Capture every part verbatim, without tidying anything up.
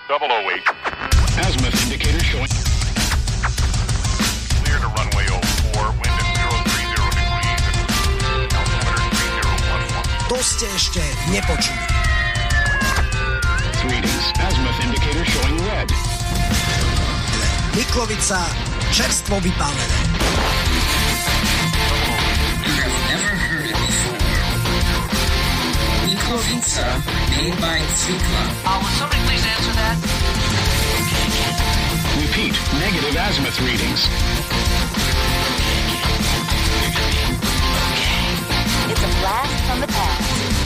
double oh eight. Azimuth indicator showing. Clear to runway oh four, wind at zero three zero degrees, altimeter three zero one one. To ste ešte nepočuli. Greetings. Azimuth indicator showing red. Miklovica, čerstvo vypálené. Never heard it before. Miklovica, made by Cvikla. Uh, would somebody please answer that? Repeat, negative azimuth readings. It's a blast from the past.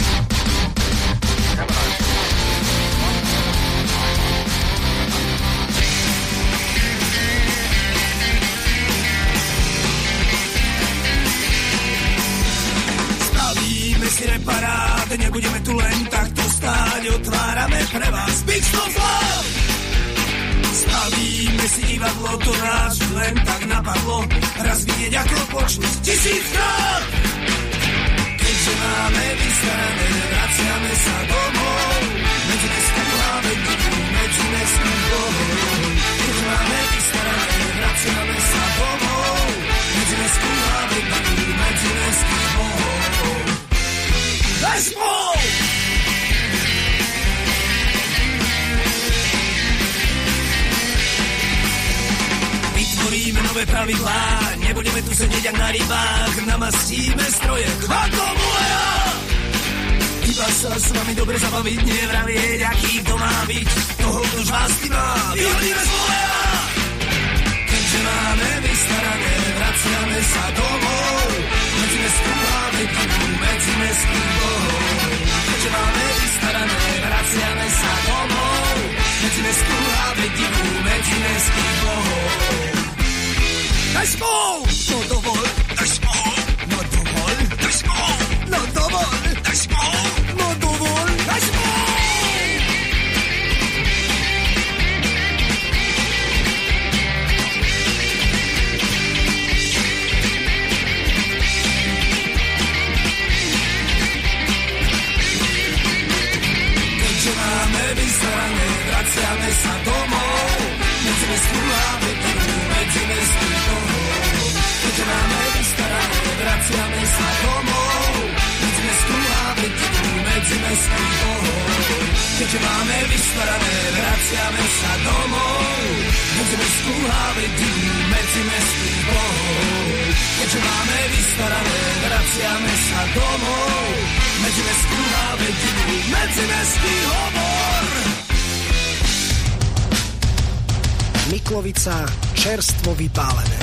Spravíme si reparát, nebudeme tu len takto stáť, otvárame pre vás Big Stone Club. Spravíme si divadlo, to nás len tak napadlo, raz vidieť ako počuť tisíckrát. Keďže máme vystarané, vraciame sa domov, medzi mestským hlavem divú, medzi mestským bohom. Keďže máme vystarané, vraciame sa domov, medzi mestským hlavem divú, medzi mestským bohom. Let's go! Vytvoríme nové pravidlá, nebudeme tu sedieť jak na rybách, namastíme stroje Chvakomuleja. Iba sa s vami dobre zabaviť, nevravieť, aký to má byť, toho, kdož vás ty má, vyhodíme z voleja. Keďže máme vystarané, vraciame sa domov, medzi mestským hlavem divú, medzi mestským bohom. Keďže máme vystarané, vraciame sa domov, medzi mestským hlavem divú, medzi mestským bohom. Daj spolu! No dovol, daj spolu! No dovol, daj spolu! No dovol, daj spolu! No dovol, daj spolu! Keďže máme vystarané, vraciame sa domov, medzi mestským hlavem divú, medzi mestským bohom. Keďže máme vystarané, vraciame sa domov, medzi mestským hlavem divú, medzi mestským bohom. Keďže máme vystarané, vraciame sa domov, medzi mestským hlavem divú, medzi mestským bohom. Keďže máme vystarané, vraciame sa domov, medzi mestským hlavem divú, medzi mestský hovor. Miklovica, čerstvo vypálené.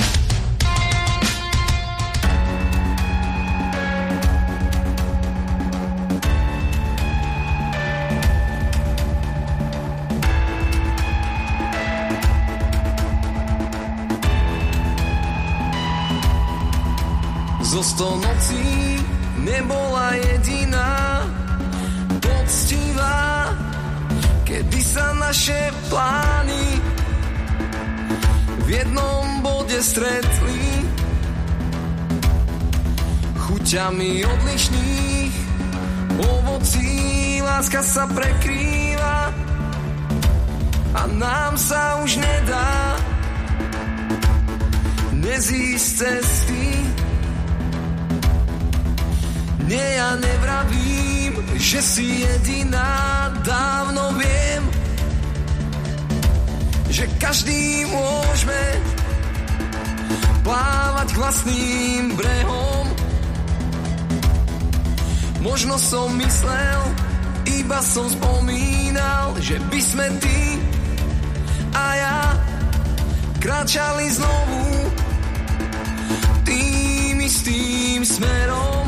Zo sto nocí nebola jediná poctivá, kedy sa naše plány v jednom bode stretli. Chuťami odlišných ovocí láska sa prekrýva a nám sa už nedá nezísť cesty. Nie, ja nevravím, že si jediná, dávno viem, že každý môžeme plávať k vlastným brehom. Možno som myslel, iba som spomínal, že by sme ty a ja kráčali znovu tým istým smerom.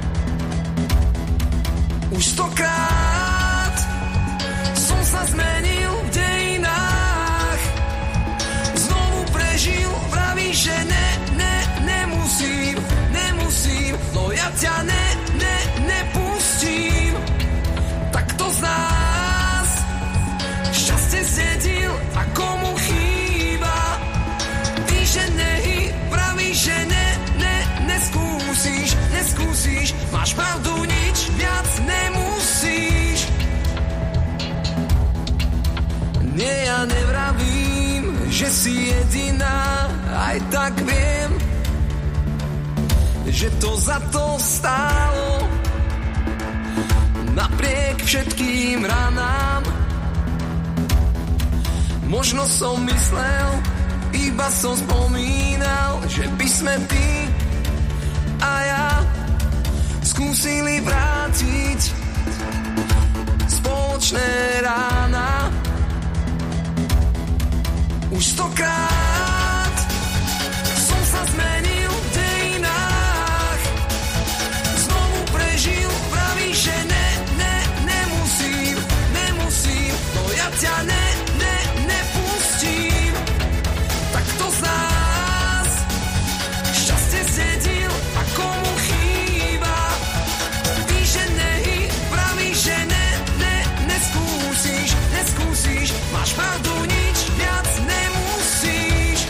Už stokrát som sa zmenil v dejinách, znovu prežil, vravíš, že ne, ne, nemusím, nemusím, no ja ťa ne, ne, nepustím. Tak kto z nás šťastie zjedil a komu chýba? Ty, že nehy, vravíš, že ne, ne, neskúsiš, neskúsiš, máš pravdu, nič viac nemusíš. Nie, ja nevravím, že si jediná, aj tak viem, že to za to stálo. Napriek všetkým ranám, možno som myslel, iba som spomínal, že by sme ty a ja skúsili vrátiť spoločné rána. Už stokrát som sa zmenil v dejinách, znovu prežil, pravíš, že ne, ne, nemusím, nemusím, no ja ťa ne, ne, nepustím. Tak kto z nás šťastie zdedil a komu chýba? Ty, že nehy, pravíš, že ne, ne, neskúsiš, neskúsiš, máš pravdu, nič viac nemusíš.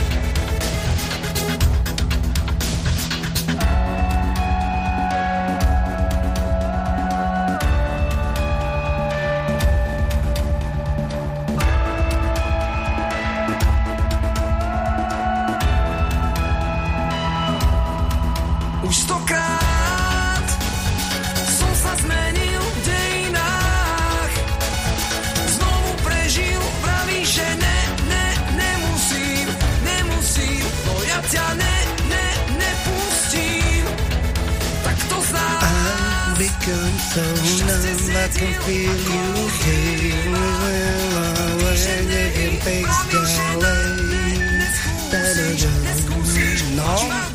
Už stokrát som sa zmenil v dejinách, znovu prežil, pravíš, že ne, ne, nemusím, nemusím, no ja ťa ne, ne, nepustím. Tak to z nás I'm become so numb, I can feel you here. Neviem, text ďalej. No,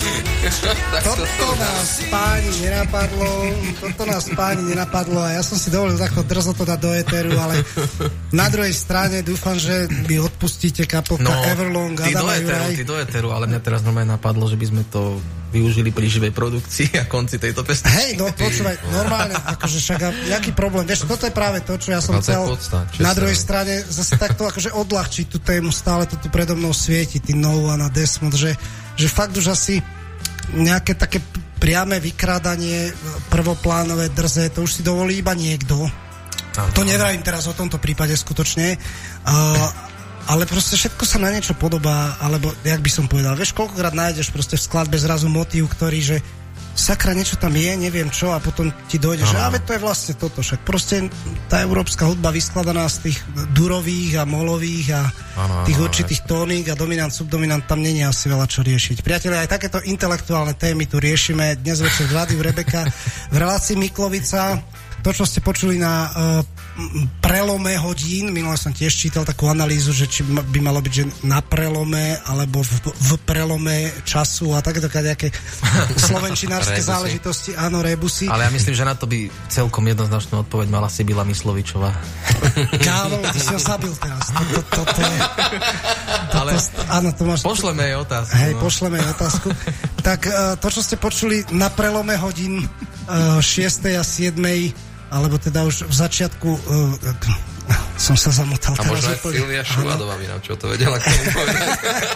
toto nás páni nenapadlo, toto nás páni nenapadlo a ja som si dovolil takto drzo to dať do éteru, ale na druhej strane dúfam, že mi odpustíte kapelka No, Everlong, ty do Adam a éteru, Juraj. ty do éteru, ale mňa teraz normálne napadlo, že by sme to využili pri živej produkcii a konci tejto pesničky. Hej, no počúvaj, normálne, akože však, a jaký problém, vieš, toto je práve to, čo ja som No, to je chcel podsta, na čestné. druhej strane zase takto akože odľahčiť tú tému, stále to tu predo mnou svieti, ty No One a Desmond, že, že fakt už asi nejaké také priame vykrádanie, prvoplánové, drze, to už si dovolí iba niekto. To nevravím teraz o tomto prípade skutočne, uh, ale proste všetko sa na niečo podobá, alebo jak by som povedal, vieš, koľkokrát nájdeš proste v skladbe zrazu motív, ktorý, že sakra, niečo tam je, neviem čo, a potom ti dojde, že ale to je vlastne toto, však proste tá európska hudba vyskladaná z tých durových a molových a ano, tých ano, určitých tónik a dominant, subdominant, tam není asi veľa čo riešiť. Priatelia, aj takéto intelektuálne témy tu riešime dnes večer v Rádiu Rebeka v relácii Miklovica. To, čo ste počuli na uh, prelome hodín, minule som tiež čítal takú analýzu, že či by malo byť, že na prelome alebo v, v prelome času a takéto nejaké slovenčinárske záležitosti, áno, rebusy. Ale ja myslím, že na to by celkom jednoznačnú odpoveď mala Sibila Myslovičová. Kámo, ty si ho zabil teraz. Toto, toto je... Toto, Ale áno, to máš... pošleme jej otázku. Hej, no. pošleme jej otázku. Tak uh, to, čo ste počuli na prelome hodín uh, šiestej a siedmej, alebo teda už v začiatku uh, som sa zamotal. A možno aj Silvia Šuvadová by nám čo to vedela k tomu povedať.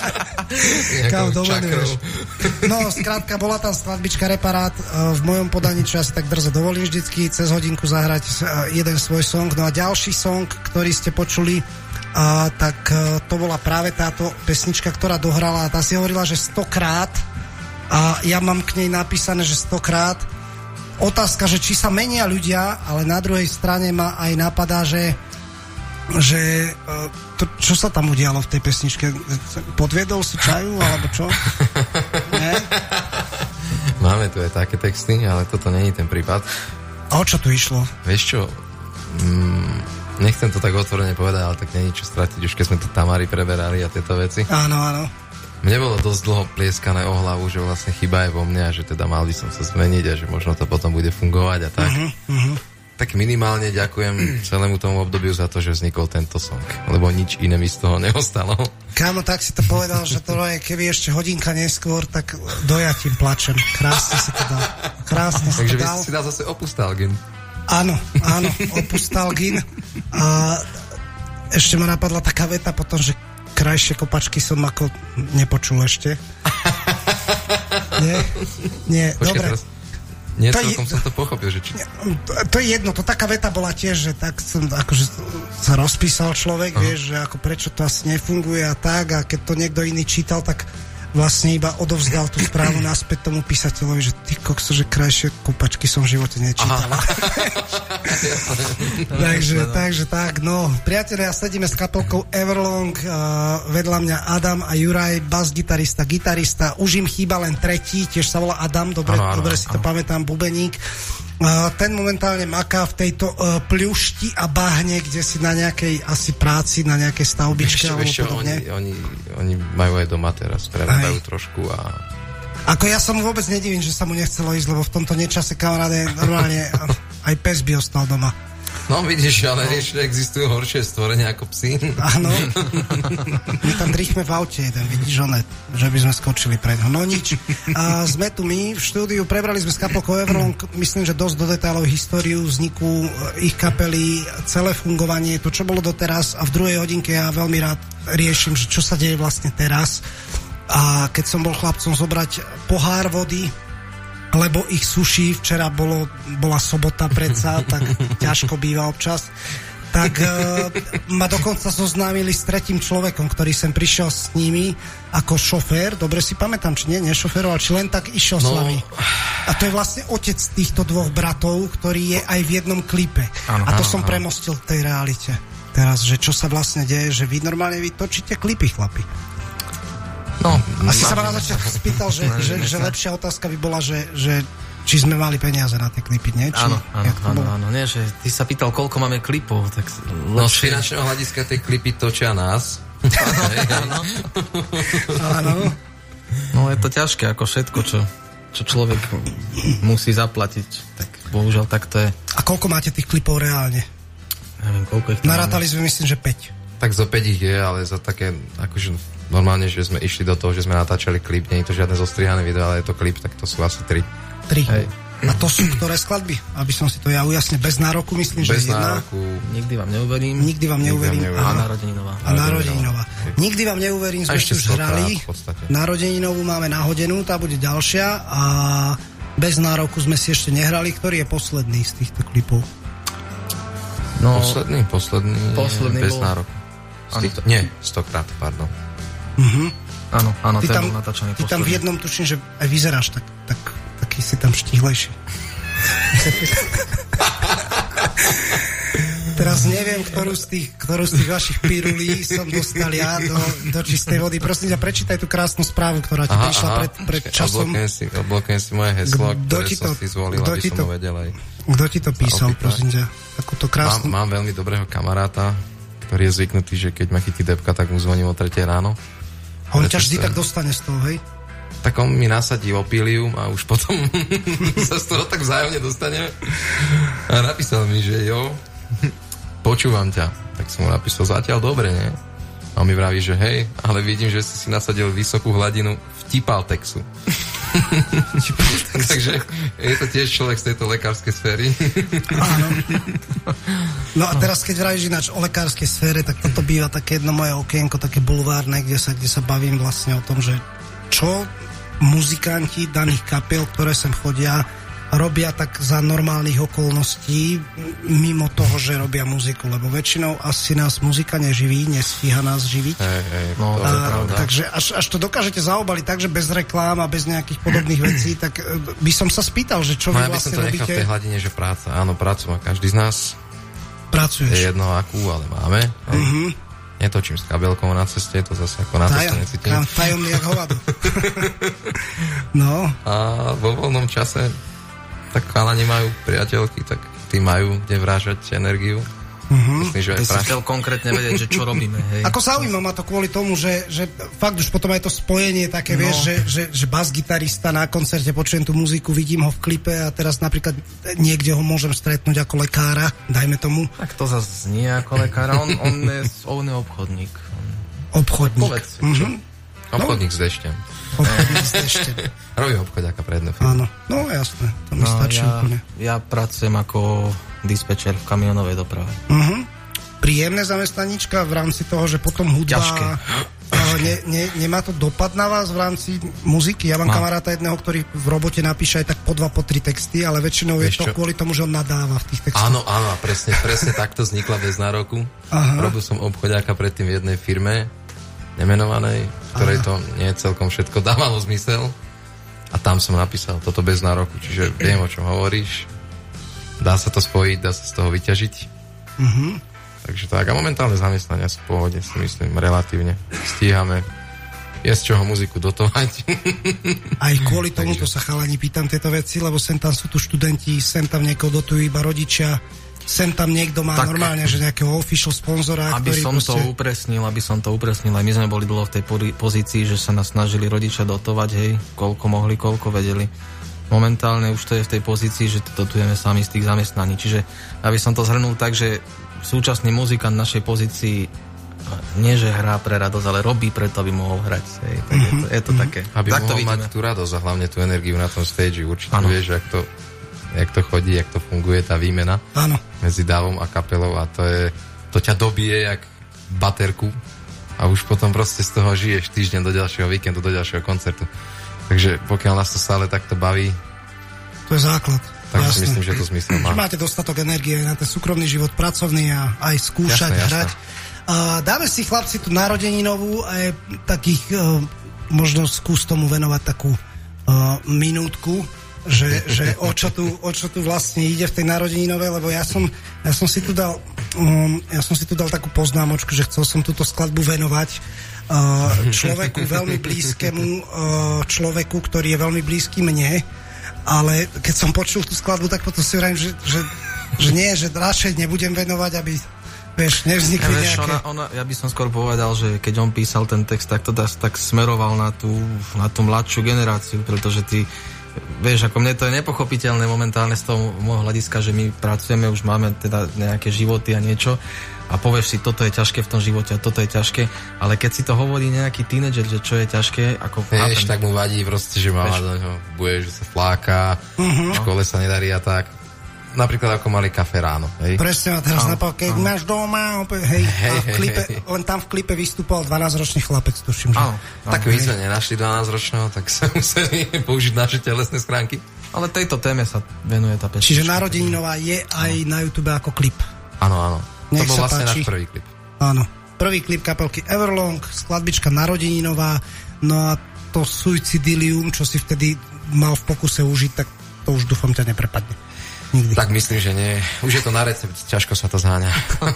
Kámo, domenuješ. No, skrátka, bola tam skladbička Reparát uh, v mojom podaní, čo ja si tak drzo dovolím vždycky cez hodinku zahrať uh, jeden svoj song. No a ďalší song, ktorý ste počuli, uh, tak uh, to bola práve táto pesnička, ktorá dohrala. Tá si hovorila, že stokrát, a ja mám k nej napísané, že stokrát. Otázka, že či sa menia ľudia, ale na druhej strane ma aj napadá, že, že to, čo sa tam udialo v tej pesničke? Podviedol si čaju, alebo čo? Nie? Máme tu aj také texty, ale toto není ten prípad. A o čo tu išlo? Vieš čo, mm, nechcem to tak otvorene povedať, ale tak není čo stratiť, už keď sme tu Tamary preberali a tieto veci. Áno, áno. Mne bolo dosť dlho plieskané o hlavu, že vlastne chyba je vo mne a že teda mal by som sa zmeniť a že možno to potom bude fungovať a tak. Uh-huh, uh-huh. Tak minimálne ďakujem celému tomu obdobiu za to, že vznikol tento song, lebo nič iné mi z toho neostalo. Kámo, tak si to povedal, že to je, keby ešte hodinka neskôr, tak dojatím plačem. Krásne si to dal. Krásne si Takže to by dal. si si dal zase opustalgin. Áno, áno, opustalgin. A ešte ma napadla taká veta potom, že krajšie kopačky som ako nepočul ešte. Nie? Nie, Počkej, dobre. teraz Nie, To celkom je- som to pochopil, že či... To, to je jedno, to taká veta bola tiež, že tak som akože sa rozpísal človek, uh-huh. vieš, že ako prečo to asi nefunguje a tak, a keď to niekto iný čítal, tak vlastne iba odovzdal tú správu naspäť tomu písateľovi, že ty kokso, že krajšie kúpačky som v živote nečítala. takže, takže tak, no, priatelia, sedíme s kapelkou Everlong, uh, vedľa mňa Adam a Juraj, bas-gitarista, gitarista, už im chýba len tretí, tiež sa volá Adam, dobre, ano, ano, dobre si to ano. pamätám, bubeník. Uh, ten momentálne maká v tejto uh, pľušti a bahne, kde si na nejakej asi práci, na nejakej stavbičke Ešte, alebo ešte podobne. oni, oni, oni majú aj doma teraz, prerábajú trošku a... Ako ja sa mu vôbec nedivím, že sa mu nechcelo ísť, lebo v tomto nečase, kamaráde, normálne aj pes by ostal doma. No vidíš, ale ešte existujú horšie stvorenia ako psi. Áno. My tam drichme v aute jeden, vidíš, onet, že by sme skočili pre ňo. No nič. A sme tu my v štúdiu, prebrali sme s kapelkou Everlong, myslím, že dosť do detailov históriu vzniku ich kapely, celé fungovanie, to, čo bolo doteraz, a v druhej hodinke ja veľmi rád riešim, že čo sa deje vlastne teraz. A keď som bol chlapcom zobrať pohár vody, lebo ich suší, včera bolo, bola sobota predsa, tak ťažko býva občas, tak uh, ma dokonca zoznámili s tretím človekom, ktorý sem prišiel s nimi ako šofér, dobre si pamätám, či nie, nešoféroval, či len tak išiel no. s nami. A to je vlastne otec týchto dvoch bratov, ktorý je aj v jednom klipe. Ano, a to ano, som ano. premostil v tej realite. Teraz, že čo sa vlastne deje, že vy normálne vy točíte klipy, chlapi. No, asi sa ma na začiatku spýtal, že, že, že lepšia otázka by bola, že, že či sme mali peniaze na tie klipy, nie? Či, áno, áno, áno, áno, nie, že ty sa pýtal, koľko máme klipov, tak... No z finančného hľadiska tie klipy točia nás. Áno. Áno. No je to ťažké, ako všetko, čo, čo človek musí zaplatiť, tak bohužiaľ tak to je. A koľko máte tých klipov reálne? Neviem, koľko ich tam narátali sme, myslím, že päť. Tak zo päť ich je, ale za také, akože normálne, že sme išli do toho, že sme natáčali klip, nie je to žiadne zostrihané video, ale je to klip, tak to sú asi tri. Tri. Hej. A to sú ktoré skladby? Aby som si to ja ujasnil. Bez nároku, myslím, Bez že jedna. nároku. Nikdy vám neuverím. Nikdy vám neuverím. Nikdy vám neuverím. A Narodeninová. A Narodeninová. Nikdy vám neuverím, sme už hrali. Narodeninovú máme nahodenú, tá bude ďalšia. A Bez nároku sme si ešte nehrali. Ktorý je posledný z týchto klipov? No, posledný, posledný, posledný Bez bol... nároku. Z týchto, nie, stokrát, pardon. Uh-huh. Áno, áno, ty ten tam, bol natáčaný ty tam v jednom tuším, že aj vyzeráš tak, tak, taký si tam štihlejší. Teraz neviem, ktorú z tých, ktorú z tých vašich pirulí som dostal ja do, do čistej vody. Prosím ťa, prečítaj tú krásnu správu, ktorá ti aha, prišla aha. pred, pred časom. Odblokujem si, odblokujem si moje heslo, kdo ktoré som to, si zvolil, aby som ho vedel aj. Kto ti to písal, prosím ťa? Takúto krásnu... Mám, mám veľmi dobrého kamaráta, ktorý je zvyknutý, že keď ma chytí depka, tak mu zvoním o tretej ráno. On ťa vždy tak dostane z toho, hej? Tak on mi nasadí opílium a už potom sa z toho tak vzájomne dostaneme. A napísal mi, že jo, počúvam ťa. Tak som mu napísal, zatiaľ dobre, nie? A on mi vraví, že hej, ale vidím, že si si nasadil vysokú hladinu vtipal texu. Takže je to tiež človek z tejto lekárskej sféry. Áno. No a teraz, keď vravíš ináč o lekárskej sfére, tak toto býva také jedno moje okienko, také bulvárne, kde sa, kde sa bavím vlastne o tom, že čo muzikanti daných kapiel, ktoré sem chodia, robia tak za normálnych okolností, mimo toho, že robia muziku, lebo väčšinou asi nás muzika neživí, nestíha nás živiť. Hej, hej, no, a, takže až, až to dokážete zaobaliť tak, že bez reklám a bez nejakých podobných vecí, tak by som sa spýtal, že čo no, vy vlastne robíte. No ja by som to nechal v tej hladine, že práca. Áno, prácu má každý z nás. Pracuješ. Je jedno akú, ale máme. Mhm. Netočím s kabelkou na ceste, to zase ako na ceste necítim. Tajomný jak hovado. No. A vo voľnom čase tak chalani majú priateľky, tak tí majú kde vrážať energiu. Uh-huh. Myslím, že aj Ty si chcel konkrétne vedieť, že čo robíme. Hej. Ako zaujíma ma to kvôli tomu, že, že fakt už potom aj to spojenie také, no. Vieš, že, že, že bas-gitarista na koncerte, počujem tú muziku, vidím ho v klipe a teraz napríklad niekde ho môžem stretnúť ako lekára, dajme tomu. Tak to zase nie ako lekára, on, on, je, on je obchodník. Obchodník. Povedz si, uh-huh. Obchodník no. s dešťom. Obchodník s dešťom. Robí obchodiaka pre jednu firmu. Áno, no jasné, to mi no, stačí ja, úplne. Ja pracujem ako dispečer v kamionovej doprave. Uh-huh. Príjemné zamestnaníčka v rámci toho, že potom hudba... Ťažké. ne, ne, nemá to dopad na vás v rámci muziky? Ja mám Má. kamaráta jedného, ktorý v robote napíše aj tak po dva, po tri texty, ale väčšinou je Vieš to čo? kvôli tomu, že on nadáva v tých textoch. Áno, áno, presne, presne takto vznikla Bez nároku. Aha. Robil som obchodiaka predtým v jednej firme, nemenovanej, ktorej Aha. to nie celkom všetko dávalo zmysel. A tam som napísal toto Bez nároku, čiže viem, o čom hovoríš. Dá sa to spojiť, dá sa z toho vyťažiť. Mhm. Takže tak, a momentálne zamestnania sú v pohode, si myslím, relatívne. Stíhame. Je z čoho muziku dotovať. Aj kvôli tomu to sa chalani pýtam tieto veci, lebo sem tam sú tu študenti, sem tam niekoho dotujú iba rodičia, sem tam niekto má Tak, normálne, že nejakého official sponzora, Aby ktorý som proste... to upresnil, aby som to upresnil, aj my sme boli dlho v tej pori- pozícii, že sa nás snažili rodičia dotovať, hej, koľko mohli, koľko vedeli. Momentálne už to je v tej pozícii, že to dotujeme sami z tých zamestnaní. Čiže aby som to zhrnul tak, že súčasný muzikant v našej pozícii nie, že hrá pre radosť, ale robí preto, aby mohol hrať. Hej. Tak je, to, je to také. Aby tak to mohol vidíme. mať tú radosť a hlavne tú energiu na tom stage. Určite Áno. vieš, jak to, jak to chodí, jak to funguje, tá výmena Áno. medzi dávom a kapelou a to je, to ťa dobije jak baterku a už potom proste z toho žiješ týždeň do ďalšieho víkendu, do ďalšieho koncertu. Takže pokiaľ nás to stále takto baví, To je základ. tak si Jasné. myslím, že to zmysel má. Že máte dostatok energie na ten súkromný život, pracovný a aj skúšať, Jasné, jasné. hrať. A dáme si, chlapci, tú narodeninovú a takých, uh, možno skús tomu venovať takú uh, minútku, že, že o, čo tu, o čo tu vlastne ide v tej narodeninovej, lebo ja som, ja som si tu dal um, ja som si tu dal takú poznámočku, že chcel som túto skladbu venovať uh, človeku veľmi blízkemu, uh, človeku, ktorý je veľmi blízky mne, ale keď som počul tú skladbu, tak potom si hovorím, že, že, že nie, že radšej nebudem venovať, aby vieš, nevznikli Ja, vieš, nejaké... ona, ona, ja by som skôr povedal, že keď on písal ten text, tak to dá, tak smeroval na tú, na tú mladšiu generáciu, pretože ty, vieš, ako mne to je nepochopiteľné momentálne z toho môjho hľadiska, že my pracujeme, už máme teda nejaké životy a niečo a povieš si, toto je ťažké v tom živote a toto je ťažké, ale keď si to hovorí nejaký tínedžer, že čo je ťažké, ako... Vieš, tak mu vadí proste, že mama do neho bude, že sa fláka, Mhm. v škole sa nedarí a tak. Napríklad ako mali kafe ráno, hej? Presne ma teraz Áno, napadlo, keď áno. máš doma, opäť, hej, Hej, a v hej, klipe, hej. len tam v klipe vystúpal dvanásťročný chlapec, tuším, že... Áno, Tak my sme nenašli dvanásťročného, tak sa museli použiť naše telesné schránky. ale tejto téme sa venuje tá pesnička. Čiže narodeninová je aj na YouTube ako klip. Áno, áno. Nech to bol sa vlastne páči. náš prvý klip. Áno. Prvý klip kapelky Everlong, skladbička narodeninová, no a to Suicidilium, čo si vtedy mal v pokuse užiť, tak to už dúfam ťa neprepadne. Nikdy. Tak myslím, že nie. Už je to na recept, ťažko sa to zháňa.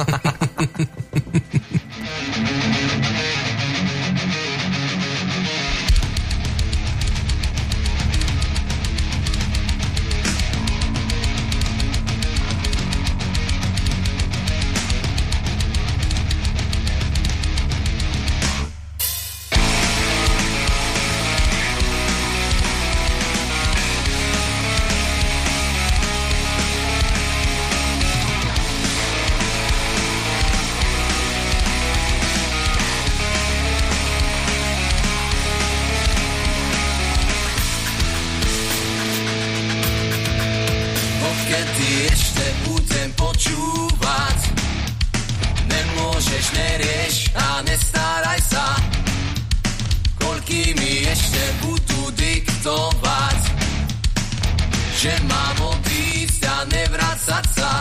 Odkedy ešte budem počúvať, nemôžeš, nerieš a nestaraj sa, koľký mi ešte budú diktovať, že mám odísť a nevracať sa.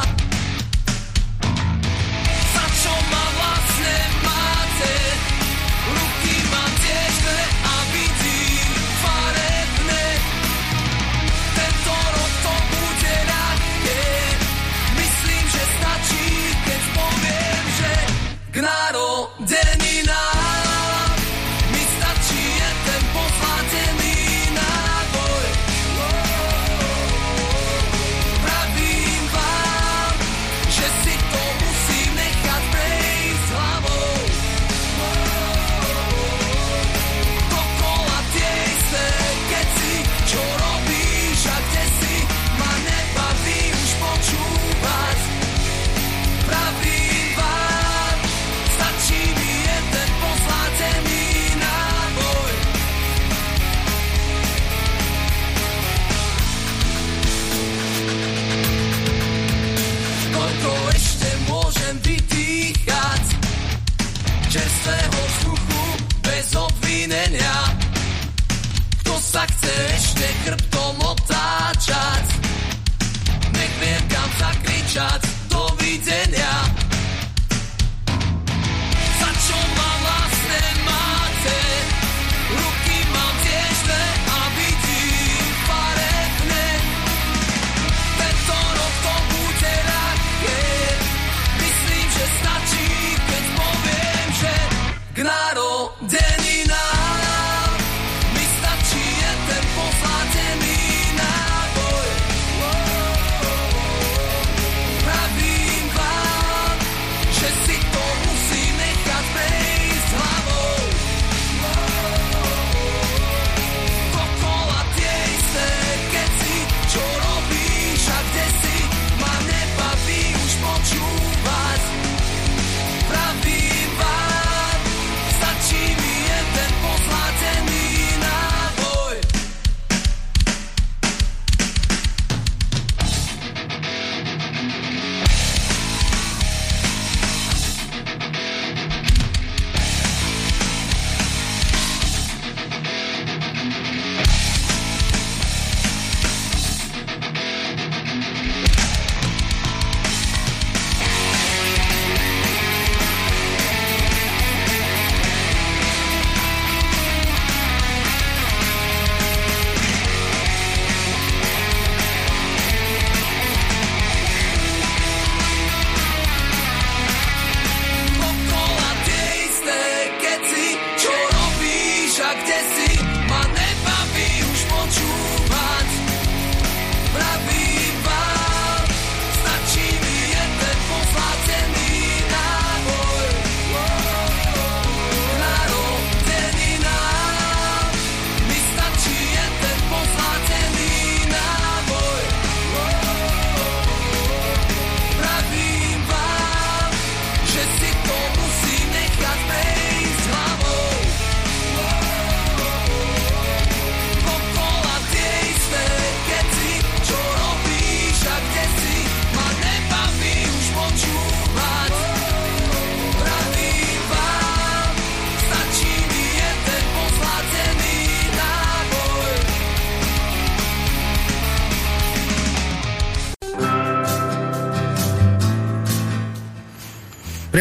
Za čo ma vlastne máte? Ruky mám tiež dve a vidím farebne. Tento rok to bude ľahké. Myslím, že stačí, keď poviem, že k narodeninám mi stačí jeden pozlatený náboj.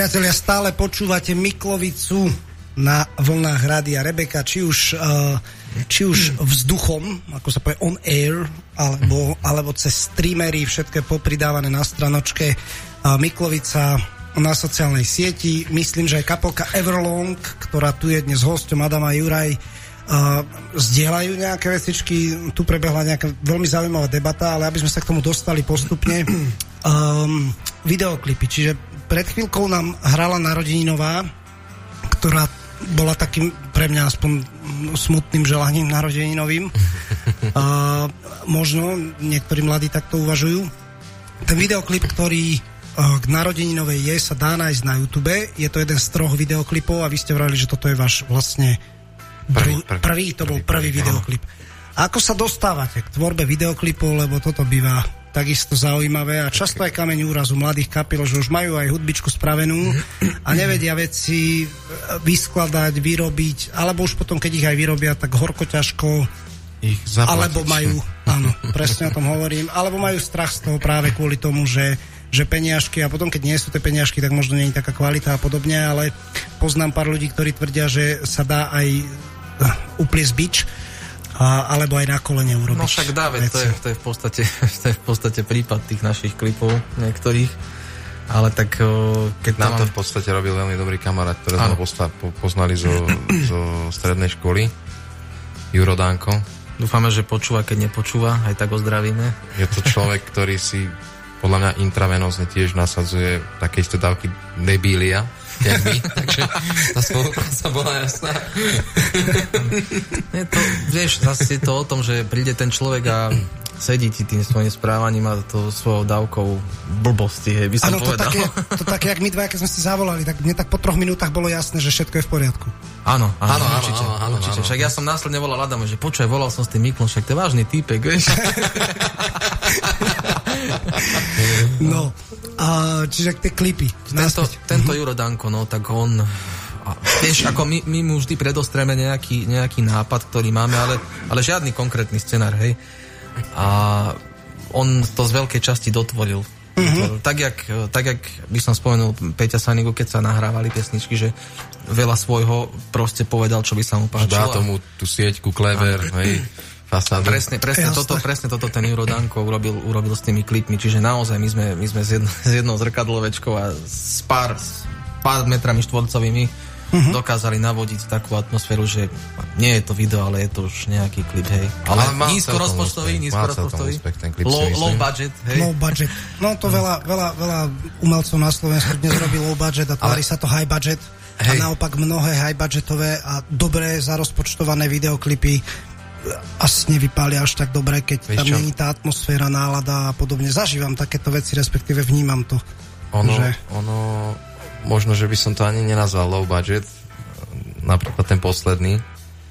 priatelia, stále počúvate Miklovicu na vlnách Rádia Rebeka, či už, uh, či už vzduchom, ako sa povie on air, alebo, alebo cez streamery, všetko je popridávané na stranočke uh, Miklovica na sociálnej sieti. Myslím, že aj kapelka Everlong, ktorá tu je dnes hosťom, Adama Juraj, uh, zdieľajú nejaké vecičky. Tu prebehla nejaká veľmi zaujímavá debata, ale aby sme sa k tomu dostali postupne. Um, videoklipy, čiže pred chvíľkou nám hrala narodeninová, ktorá bola takým pre mňa aspoň smutným želaním narodeninovým. Uh, možno niektorí mladí takto uvažujú. Ten videoklip, ktorý uh, k narodeninovej je, sa dá nájsť na YouTube. Je to jeden z troch videoklipov a vy ste vrali, že toto je váš vlastne prvý, prvý, prvý to bol prvý, prvý videoklip. A ako sa dostávate k tvorbe videoklipov, lebo toto býva takisto zaujímavé a často aj kameň úrazu mladých kapiel, že už majú aj hudbičku spravenú a nevedia veci vyskladať, vyrobiť, alebo už potom, keď ich aj vyrobia, tak horko ťažko ich zaplatiť. Alebo majú, áno, presne o tom hovorím, alebo majú strach z toho práve kvôli tomu, že, že peniažky a potom, keď nie sú tie peniažky, tak možno nie je taká kvalita a podobne, ale poznám pár ľudí, ktorí tvrdia, že sa dá aj upliesť bič, A, alebo aj na kolene urobiť. No však dá, veď to je, to, je v podstate, to je v podstate prípad tých našich klipov niektorých, ale tak keď nám mám... to v podstate robil veľmi dobrý kamarát, ktorý sme posta- po- poznali zo, zo strednej školy, Juro Danko. Dúfame, že počúva, keď nepočúva, aj tak ho zdravíme. Je to človek, ktorý si podľa mňa intravenózne tiež nasadzuje také isté dávky debília, jak my, takže tá spolupráca bola jasná. Je to, vieš, zase je to o tom, že príde ten človek a sedí ti tým svojím správaním a to svojou dávkou blbosti, hej, by som ano, povedal. Áno, to, to také, jak my dva, keď sme si zavolali, tak mne tak po troch minútach bolo jasné, že všetko je v poriadku. Áno, áno, áno, určite, áno, áno, určite. áno. Však ja som následne volal Adamu, že počuj, volal som s tým Miklom, však to je vážny týpek, vieš. No, a čiže tie klipy. Tento, tento Juro Danko, no, tak on... A, vieš, ako my, my mu vždy predostreme nejaký, nejaký nápad, ktorý máme, ale, ale žiadny konkrétny scenár, hej. A on to z veľkej časti dotvoril. Mm-hmm. Tak, jak, tak, jak by som spomenul Peťa Sanigu, keď sa nahrávali pesničky, že veľa svojho proste povedal, čo by sa mu páčilo. Dá tomu tú sieťku, kleber, hej, fasádu. Presne, presne toto, presne toto ten Juro Danko urobil, urobil s tými klipmi, čiže naozaj my sme, my sme s, jedno, s jednou zrkadlovečkou a s pár, s pár metrami štvorcovými uh-huh. dokázali navodiť takú atmosféru, že nie je to video, ale je to už nejaký klip, hej. Ale, ale nízko rozpočtový, nízko rozpočtový. Low, low budget, hej. Low budget. No to veľa, veľa, veľa umelcov na Slovensku dnes robí low budget a tvári sa to high budget. Hej. A naopak mnohé high budgetové a dobré zarozpočtované videoklipy asi nevypália až tak dobre, keď Víš tam čo? Není tá atmosféra, nálada a podobne. Zažívam takéto veci, respektíve vnímam to. Ono, že... ono, možno, že by som to ani nenazval low budget, napríklad ten posledný,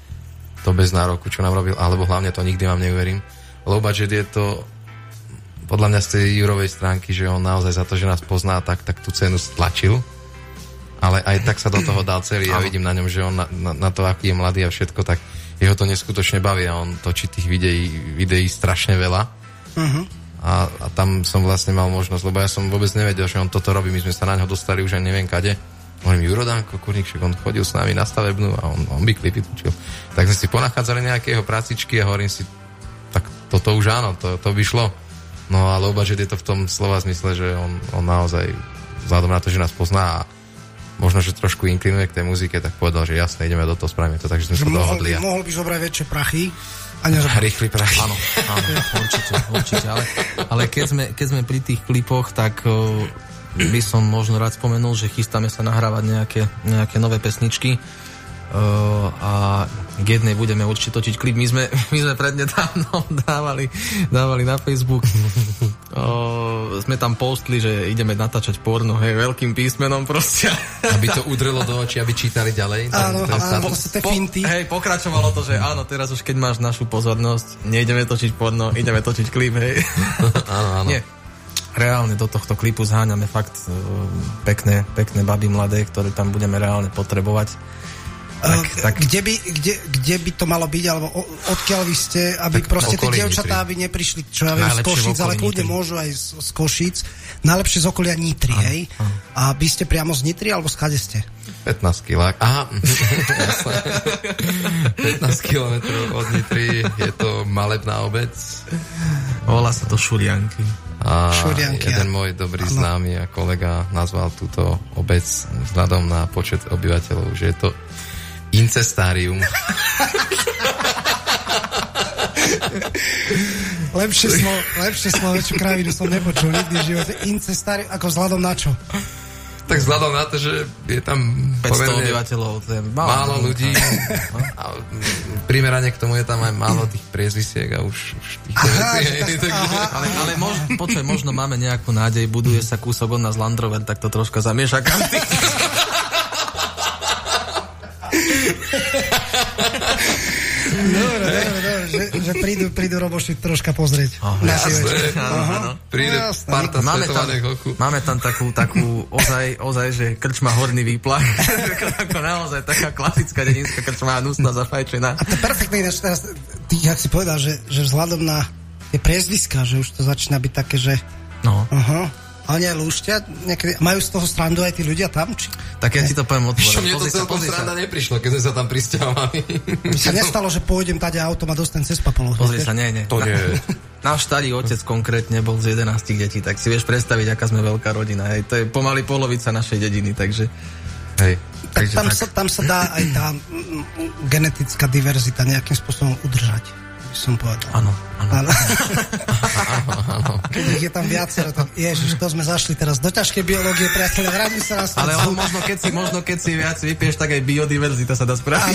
to bez nároku, čo nám robil, alebo hlavne to nikdy vám neuverím. Low budget je to podľa mňa z tej Jurovej stránky, že on naozaj za to, že nás pozná, tak, tak tú cenu stlačil, ale aj tak sa do toho dal celý. Ja vidím na ňom, že on na, na, na to, aký je mladý a všetko, tak jeho to neskutočne baví a on točí tých videí, videí strašne veľa. Uh-huh. A, a tam som vlastne mal možnosť, lebo ja som vôbec nevedel, že on toto robí. My sme sa na ňo dostali už aj neviem kade. Hovorím, Juro Danko, kurník, on chodil s nami na stavebnú a on, on by klipy točil. Tak sme si ponachádzali nejaké jeho prácičky a hovorím si, tak toto už áno, to, to by šlo. No a low budget je to v tom slova zmysle, že on, on naozaj vzhľadom na to, že nás pozná a možno, že trošku inklinuje k tej muzike, tak povedal, že jasne, ideme do toho, spravíme to, takže sme sa dohodli. A... Mohol by zobrať väčšie prachy a nezobrať. Rýchly prachy. Áno, áno, určite, určite. Ale, ale keď, sme, keď sme pri tých klipoch, tak uh, by som možno rád spomenul, že chystáme sa nahrávať nejaké, nejaké nové pesničky uh, a k jednej budeme určite točiť klip. My sme, my sme prednedávnom dávali, dávali na Facebook. Uh, sme tam postli, že ideme natáčať porno, hej, veľkým písmenom proste. Aby to udrelo do očí, aby čítali ďalej. Áno, áno, vlastne po, hej, pokračovalo to, že áno, teraz už keď máš našu pozornosť, nejdeme točiť porno, ideme točiť klip, hej. Áno, áno. Nie. Reálne do tohto klipu zháňame fakt uh, pekné, pekné baby mladé, ktoré tam budeme reálne potrebovať. Tak, tak... Kde, by, kde, kde by to malo byť, alebo odkiaľ vy ste, aby tak proste tie dievčatá, aby neprišli, čo ja viem, z Košíc, ale kľudne môžu aj z, z Košíc. Najlepšie z okolia Nitry, hej? A vy ste priamo z Nitry, alebo skade ste? pätnásť kilák. Aha, pätnásť kilometrov od Nitry, je to malebná obec. Volá sa to Šurianky. A Šurianky, jeden môj dobrý ano. známy a kolega nazval túto obec vzhľadom na počet obyvateľov, že je to incestárium. lepšie slovo, lepšie slovo, väčšiu kravinu som nepočul nikdy v živote. Incestárium, ako vzhľadom na čo? Tak vzhľadom na to, že je tam päťsto obyvateľov, to je málo, málo ľudí a primerane k tomu je tam aj málo tých priezvisiek a už, už tých aha, vecí. Tak, aha. Ale, ale mož, počuj, možno máme nejakú nádej, buduje sa kúsok od nás Land Rover, tak to troška zamieša kanty. Dobre, dobre, dobre, že, že prídu, prídu roboši troška pozrieť. Oh, na jasné, áno. Príde parta svetovaných oku. Máme tam takú, takú ozaj, ozaj, že krčma Horný výplach. Ako naozaj taká klasická dedinská krčma, hnusná, zafajčená. A to je perfektné, ináč teraz, ty, jak si povedal, že, že vzhľadom na tie priezviská, že už to začína byť také, že... No. Aha. Ale nie lúštia, niekedy, majú z toho srandu aj tí ľudia tam? Či? Tak ja ti to poviem otvorene. Mne to celkom sranda neprišlo, keď sme sa tam prisťahovali. Mi sa nestalo, že pôjdem tady autom a dostanem cez papolu. Pozri sa, nie, nie. To nie. Náš starý otec konkrétne bol z jedenástich detí, tak si vieš predstaviť, aká sme veľká rodina. Hej. To je pomaly polovica našej dediny, takže... Hej. Tak takže tam, tak... Sa, tam sa dá aj tá genetická diverzita nejakým spôsobom udržať. Som povedal. Áno, áno. Keď ich je tam viacero, tak ježiš, to sme zašli teraz do ťažkej biológie, priateľe, vráťme sa nás. Ale on, možno, keď si, možno keď si viac vypieš, tak aj biodiverzita sa dá spraviť.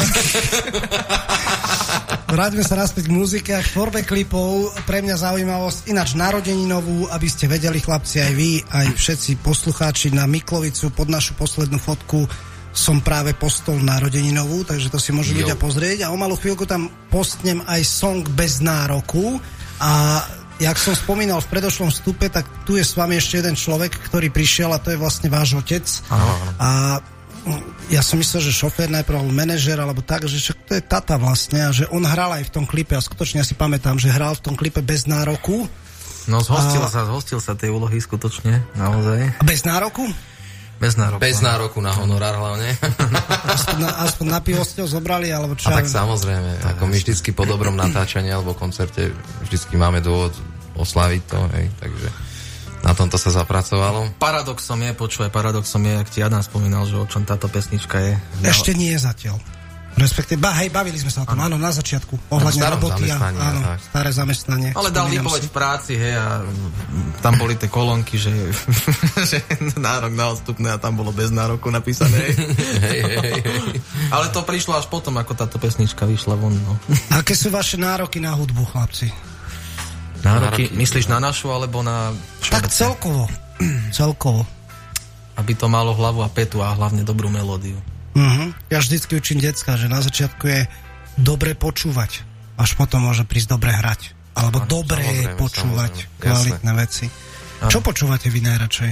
Vráťme sa naspäť k muzike a k tvorbe klipov. Pre mňa zaujímavosť, ináč narodeninovú, aby ste vedeli, chlapci, aj vy, aj všetci poslucháči, na Miklovicu pod našu poslednú fotku som práve postol narodeninovú, takže to si môžu jo. ľudia pozrieť a o malú chvíľku tam postnem aj song Bez nároku a jak som spomínal v predošlom vstupe, tak tu je s vami ešte jeden človek, ktorý prišiel a to je vlastne váš otec. Aha. A ja som myslel, že šofér najprv, alebo manažer, alebo tak, že však to je tata vlastne a že on hral aj v tom klipe a skutočne ja si pamätám, že hral v tom klipe Bez nároku. No zhostil a... sa, zhostil sa tej úlohy skutočne, naozaj. A bez nároku? Bez nároku. Bez nároku na honorár hlavne. Aspoň na, aspoň na pivo ste ho zobrali, alebo čo? A tak samozrejme, tak ako my vždycky po dobrom natáčaní alebo koncerte vždycky máme dôvod oslaviť to, hej, takže na tomto sa zapracovalo. Paradoxom je, počúvaj, paradoxom je, ak ti Adam spomínal, že o čom táto pesnička je. Ešte nie zatiaľ. Respektíve, ba, hej, bavili sme sa o tom, áno, na začiatku. Ohľadne roboty a áno, tak. staré zamestnanie. Ale dal výpoveď v práci, hej, a tam boli tie kolónky, že, že nárok na odstupné a tam bolo bez nároku napísané. Hej, hej, hej. Ale to prišlo až potom, ako táto pesnička vyšla von. No. Aké sú vaše nároky na hudbu, chlapci? Nároky, myslíš na našu, alebo na... Tak celkovo. celkovo. Aby to malo hlavu a petu a hlavne dobrú melódiu. Uh-huh. Ja vždycky učím decka, že na začiatku je dobre počúvať, až potom môže prísť dobre hrať. Alebo ano, dobre samozrejme, počúvať samozrejme. Kvalitné Jasne. veci. Ano. Čo počúvate vy najradšej?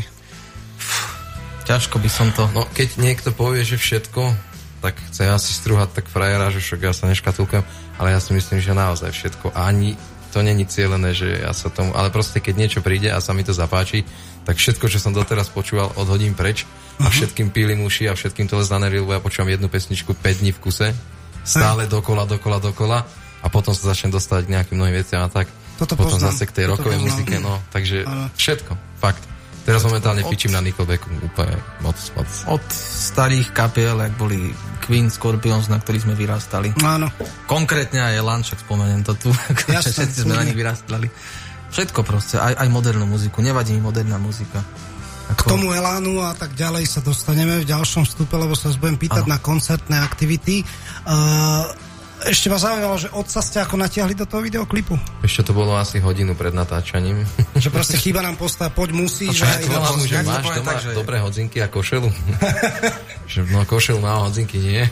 Ťažko by som to... No, keď niekto povie, že všetko, tak chce asi strúhať tak frajera, že však ja sa neškatulkám, ale ja si myslím, že naozaj všetko. A ani to není cieľené, že ja sa tomu... Ale proste, keď niečo príde a sa mi to zapáči, tak všetko, čo som doteraz počúval, odhodím preč a všetkým pílim uši a všetkým to na nervy, lebo ja počúvam jednu pesničku päť dní v kuse, stále dokola, dokola, dokola a potom sa začnem dostať k nejakým novým veciam a tak. Toto potom poznám. Zase k tej rockovej muzike, no, takže Aha. všetko, fakt. Teraz momentálne od... pičím na Nickelbacku úplne moc, moc. Od starých kapiel, jak boli Queen, Scorpions, na ktorých sme vyrastali. Áno. Konkrétne aj Lanček, spomeniem to tu, Jasne, všetci sme na nich vyrastali. Všetko proste, aj, aj modernú muziku, nevadí mi moderná muzika. Ako... K tomu elánu a tak ďalej sa dostaneme v ďalšom vstupe, lebo sa budem pýtať ano. na koncertné aktivity. Uh, ešte ma zaujímalo, že otca ste ako natiahli do toho videoklipu? Ešte to bolo asi hodinu pred natáčaním. Že proste chýba nám postav, poď musíš. No, ja to že máš doma tak, že... dobré hodzinky a košelu. Že no košelu má hodzinky, nie?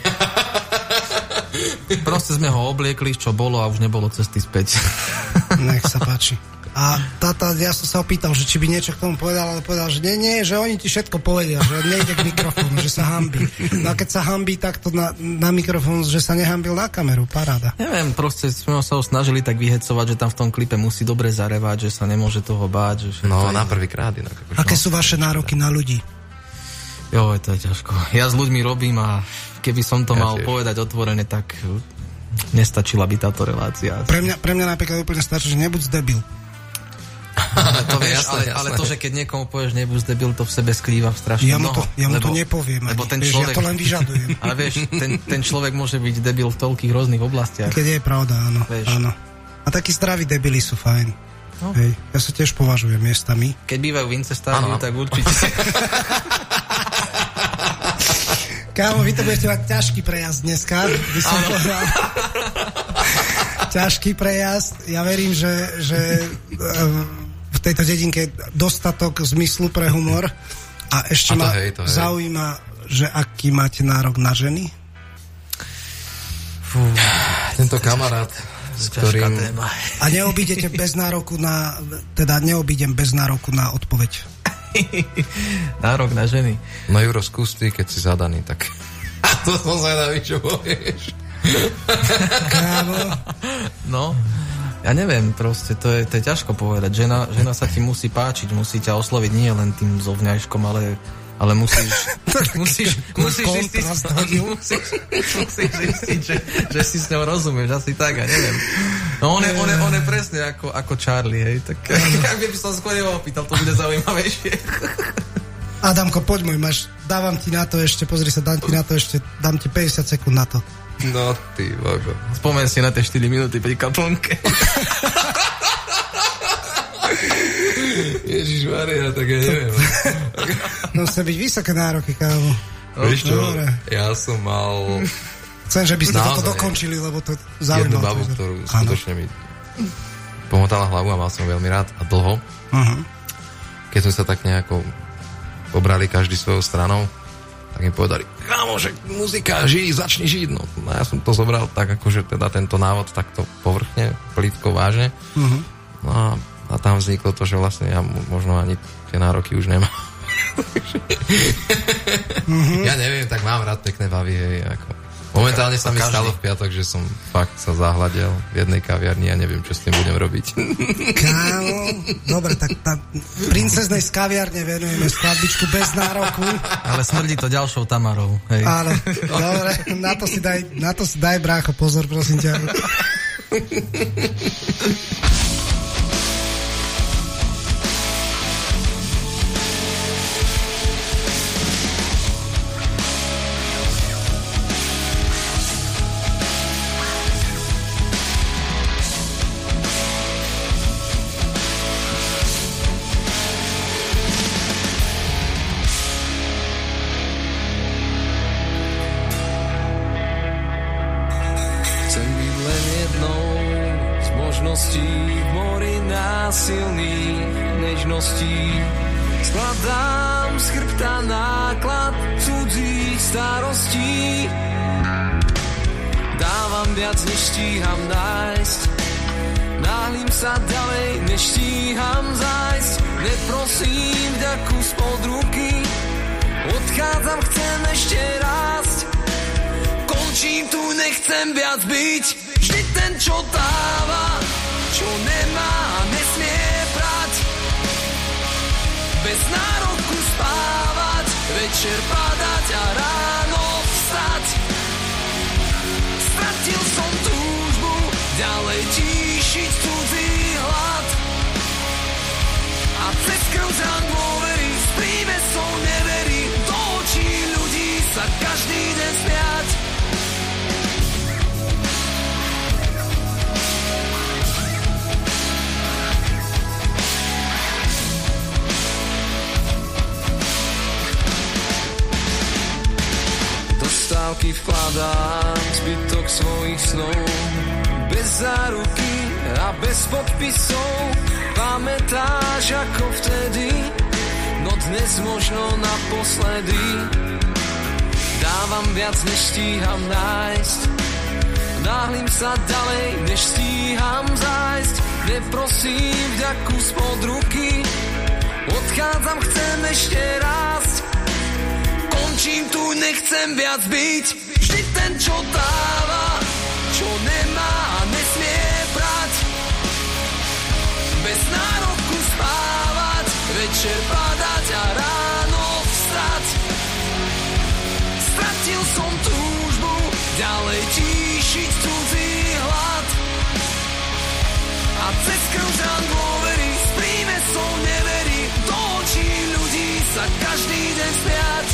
Proste sme ho obliekli, čo bolo a už nebolo cesty späť. Nech sa páči. A táta, ja som sa opýtal, že či by niečo k tomu povedal, ale povedal, že nie, nie, že oni ti všetko povedia, že nejde k mikrofónu, že sa hanbí. No a keď sa hanbí takto na, na mikrofón, že sa nehanbil na kameru, paráda. Neviem, proste sme sa ho snažili tak vyhecovať, že tam v tom klipe musí dobre zarevať, že sa nemôže toho báť. Že no, je... na prvýkrát inak. Aké sú vaše nároky na ľudí? Jo, to je ťažko. Ja s ľuďmi robím a keby som to ja mal tiež. povedať otvorene, tak nestačila by táto relácia. Pre mňa, pre mňa napríklad úplne stačí, že nebuď debil. Ale to vieš, jasné, ale, jasné. ale to, že keď niekomu povieš nebuď debil, to v sebe skrýva strašne ja mu to, mnoho. Ja mu lebo, to nepoviem, lebo ten vieš, človek, ja to len vyžadujem. Ale vieš, ten, ten človek môže byť debil v toľkých rôznych oblastiach. Keď je pravda, áno, áno. A takí zdraví debili sú fajn. No. Hej, ja sa tiež považujem miestami. Keď bývajú v incestáriu, tak určite. Kámo, vy to budete mať ťažký prejazd dneska, by som povedal. Ťažký prejazd. Ja verím, že, že v tejto dedinke dostatok zmyslu pre humor. A ešte a ma hej, zaujíma, že aký máte nárok na ženy? Fú, tento kamarát, s ktorým... A neobídete bez nároku na... Teda neobídem bez nároku na odpoveď. Nárok na ženy. No Juro, skús ty, keď si zadaný, tak... A to som zvedavý, čo povieš. Kámo. No, ja neviem, proste, to je, to je ťažko povedať. Žena, žena sa ti musí páčiť, musí ťa osloviť nie len tým zovňajškom, ale, ale musíš... musíš, musíš, zistiť, musíš, musíš zistiť, že, že si s ňou rozumieš, asi tak, ja neviem. No on je, on je, on je presne ako, ako Charlie, hej, tak ak by som skôr neopýtal, to bude zaujímavejšie. Adamko, poď môj, máš, dávam ti na to ešte, pozri sa, dám ti na to ešte, dám ti päťdesiat sekúnd na to. No ty, vogo. Spomen si na tie štyri minúty pri kaplnke. Ježišmaria, tak ja neviem. No musí byť vysoké nároky, kámo. Víš čo, ja som mal... Chcem, že by ste toto dokončili, lebo to zaujímavé. Jednu babu, ktorú skutočne mi pomotala hlavu a mal som veľmi rád a dlho. Uh-huh. Keď sme sa tak nejako pobrali každý svojou stranou, tak mi povedali, kámo, že muzika, žij, začni žiť. No, no ja som to zobral tak, akože teda tento návod takto povrchne, plítko, vážne. Uh-huh. No a, a tam vzniklo to, že vlastne ja možno ani tie nároky už nemám. uh-huh. Ja neviem, tak mám rád pekné bavy, hej, ako... Momentálne sa mi stalo v piatok, že som fakt sa zahľadel v jednej kaviarni a neviem, čo s tým budem robiť. Kámo, dobre, tak tá princeznej z kaviarne venujeme skladbičku bez nároku. Ale smrdí to ďalšou Tamarou. Hej. Áno, dobre, na to si daj, na to si daj, brácho, pozor, prosím ťa. Skladám z chrbta náklad cudzích starostí. Dávam viac, než stíham nájsť. Náhlim sa ďalej, než stíham zájsť. Neprosím vďaku spod ruky. Odchádzam, chcem ešte rásť. Končím tu, nechcem viac byť. Vždy ten, čo dáva, čo nemá, nesmie brať. Bez nároku spávať, večer padať a ráno vstať. Stratil som túžbu, ďalej tíšiť cudzí hlad. A cez krv zran dôvery, s prímesou neverí, do očí ľudí sa každý deň smiať. Stávky vkladám zbytok svojich snov, bez záruky a bez podpisov. Pamätáš ako vtedy, no dnes možno naposledy. Dávam viac, než stíham nájsť. Náhlim sa ďalej, než stíham zájsť. Neprosím vďaku spod ruky, odchádzam, chcem ešte rásť. Končím tu, nechcem viac byť vždy ten, čo dáva, čo nemá a nesmie brať. Bez nároku spávať, večer padať a ráno vstať. Stratil som túžbu ďalej tíšiť cudzí hlad. A cez krv žán dôvery s prímesou neverí, do očí ľudí sa každý deň smiať.